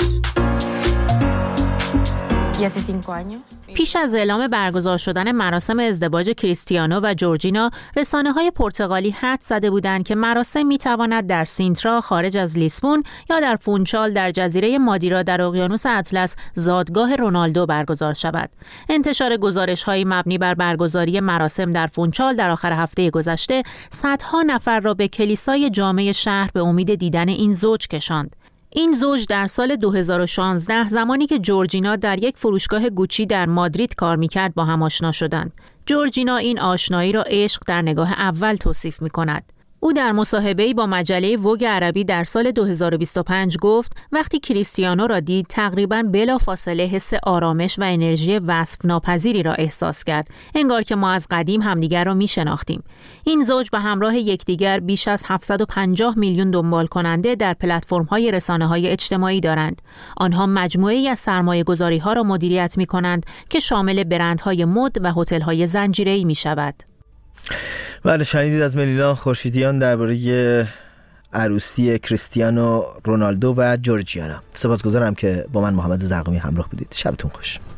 پیش از اعلام برگزار شدن مراسم ازدواج کریستیانو و جورجینا، رسانه‌های پرتغالی حدس زده بودند که مراسم می‌تواند در سینترا خارج از لیسبون یا در فونچال در جزیره مادیرا در اقیانوس اطلس زادگاه رونالدو برگزار شود. انتشار گزارش‌های مبنی بر برگزاری مراسم در فونچال در آخر هفته گذشته صدها نفر را به کلیسای جامع شهر به امید دیدن این زوج کشاند. این زوج در سال 2016 زمانی که جورجینا در یک فروشگاه گوچی در مادرید کار می‌کرد با هم آشنا شدند. جورجینا این آشنایی را عشق در نگاه اول توصیف می‌کند. او در مصاحبه‌ای با مجله وگ عربی در سال 2025 گفت وقتی کریستیانو را دید تقریباً بلافاصله حس آرامش و انرژی وصف ناپذیری را احساس کرد، انگار که ما از قدیم همدیگر را می‌شناختیم. این زوج به همراه یکدیگر بیش از 750 میلیون دنبال کننده در پلتفرم‌های رسانه‌های اجتماعی دارند. آنها مجموعه‌ای از سرمایه‌گذاری‌ها را مدیریت می‌کنند که شامل برندهای مد و هتل‌های زنجیره‌ای می‌شود. بله، شنیدید از ملینا خورشیدیان درباره عروسی کریستیانو رونالدو و جورجیانا. سپاسگزارم که با من محمد زرقامی همراه بودید. شبتون خوش.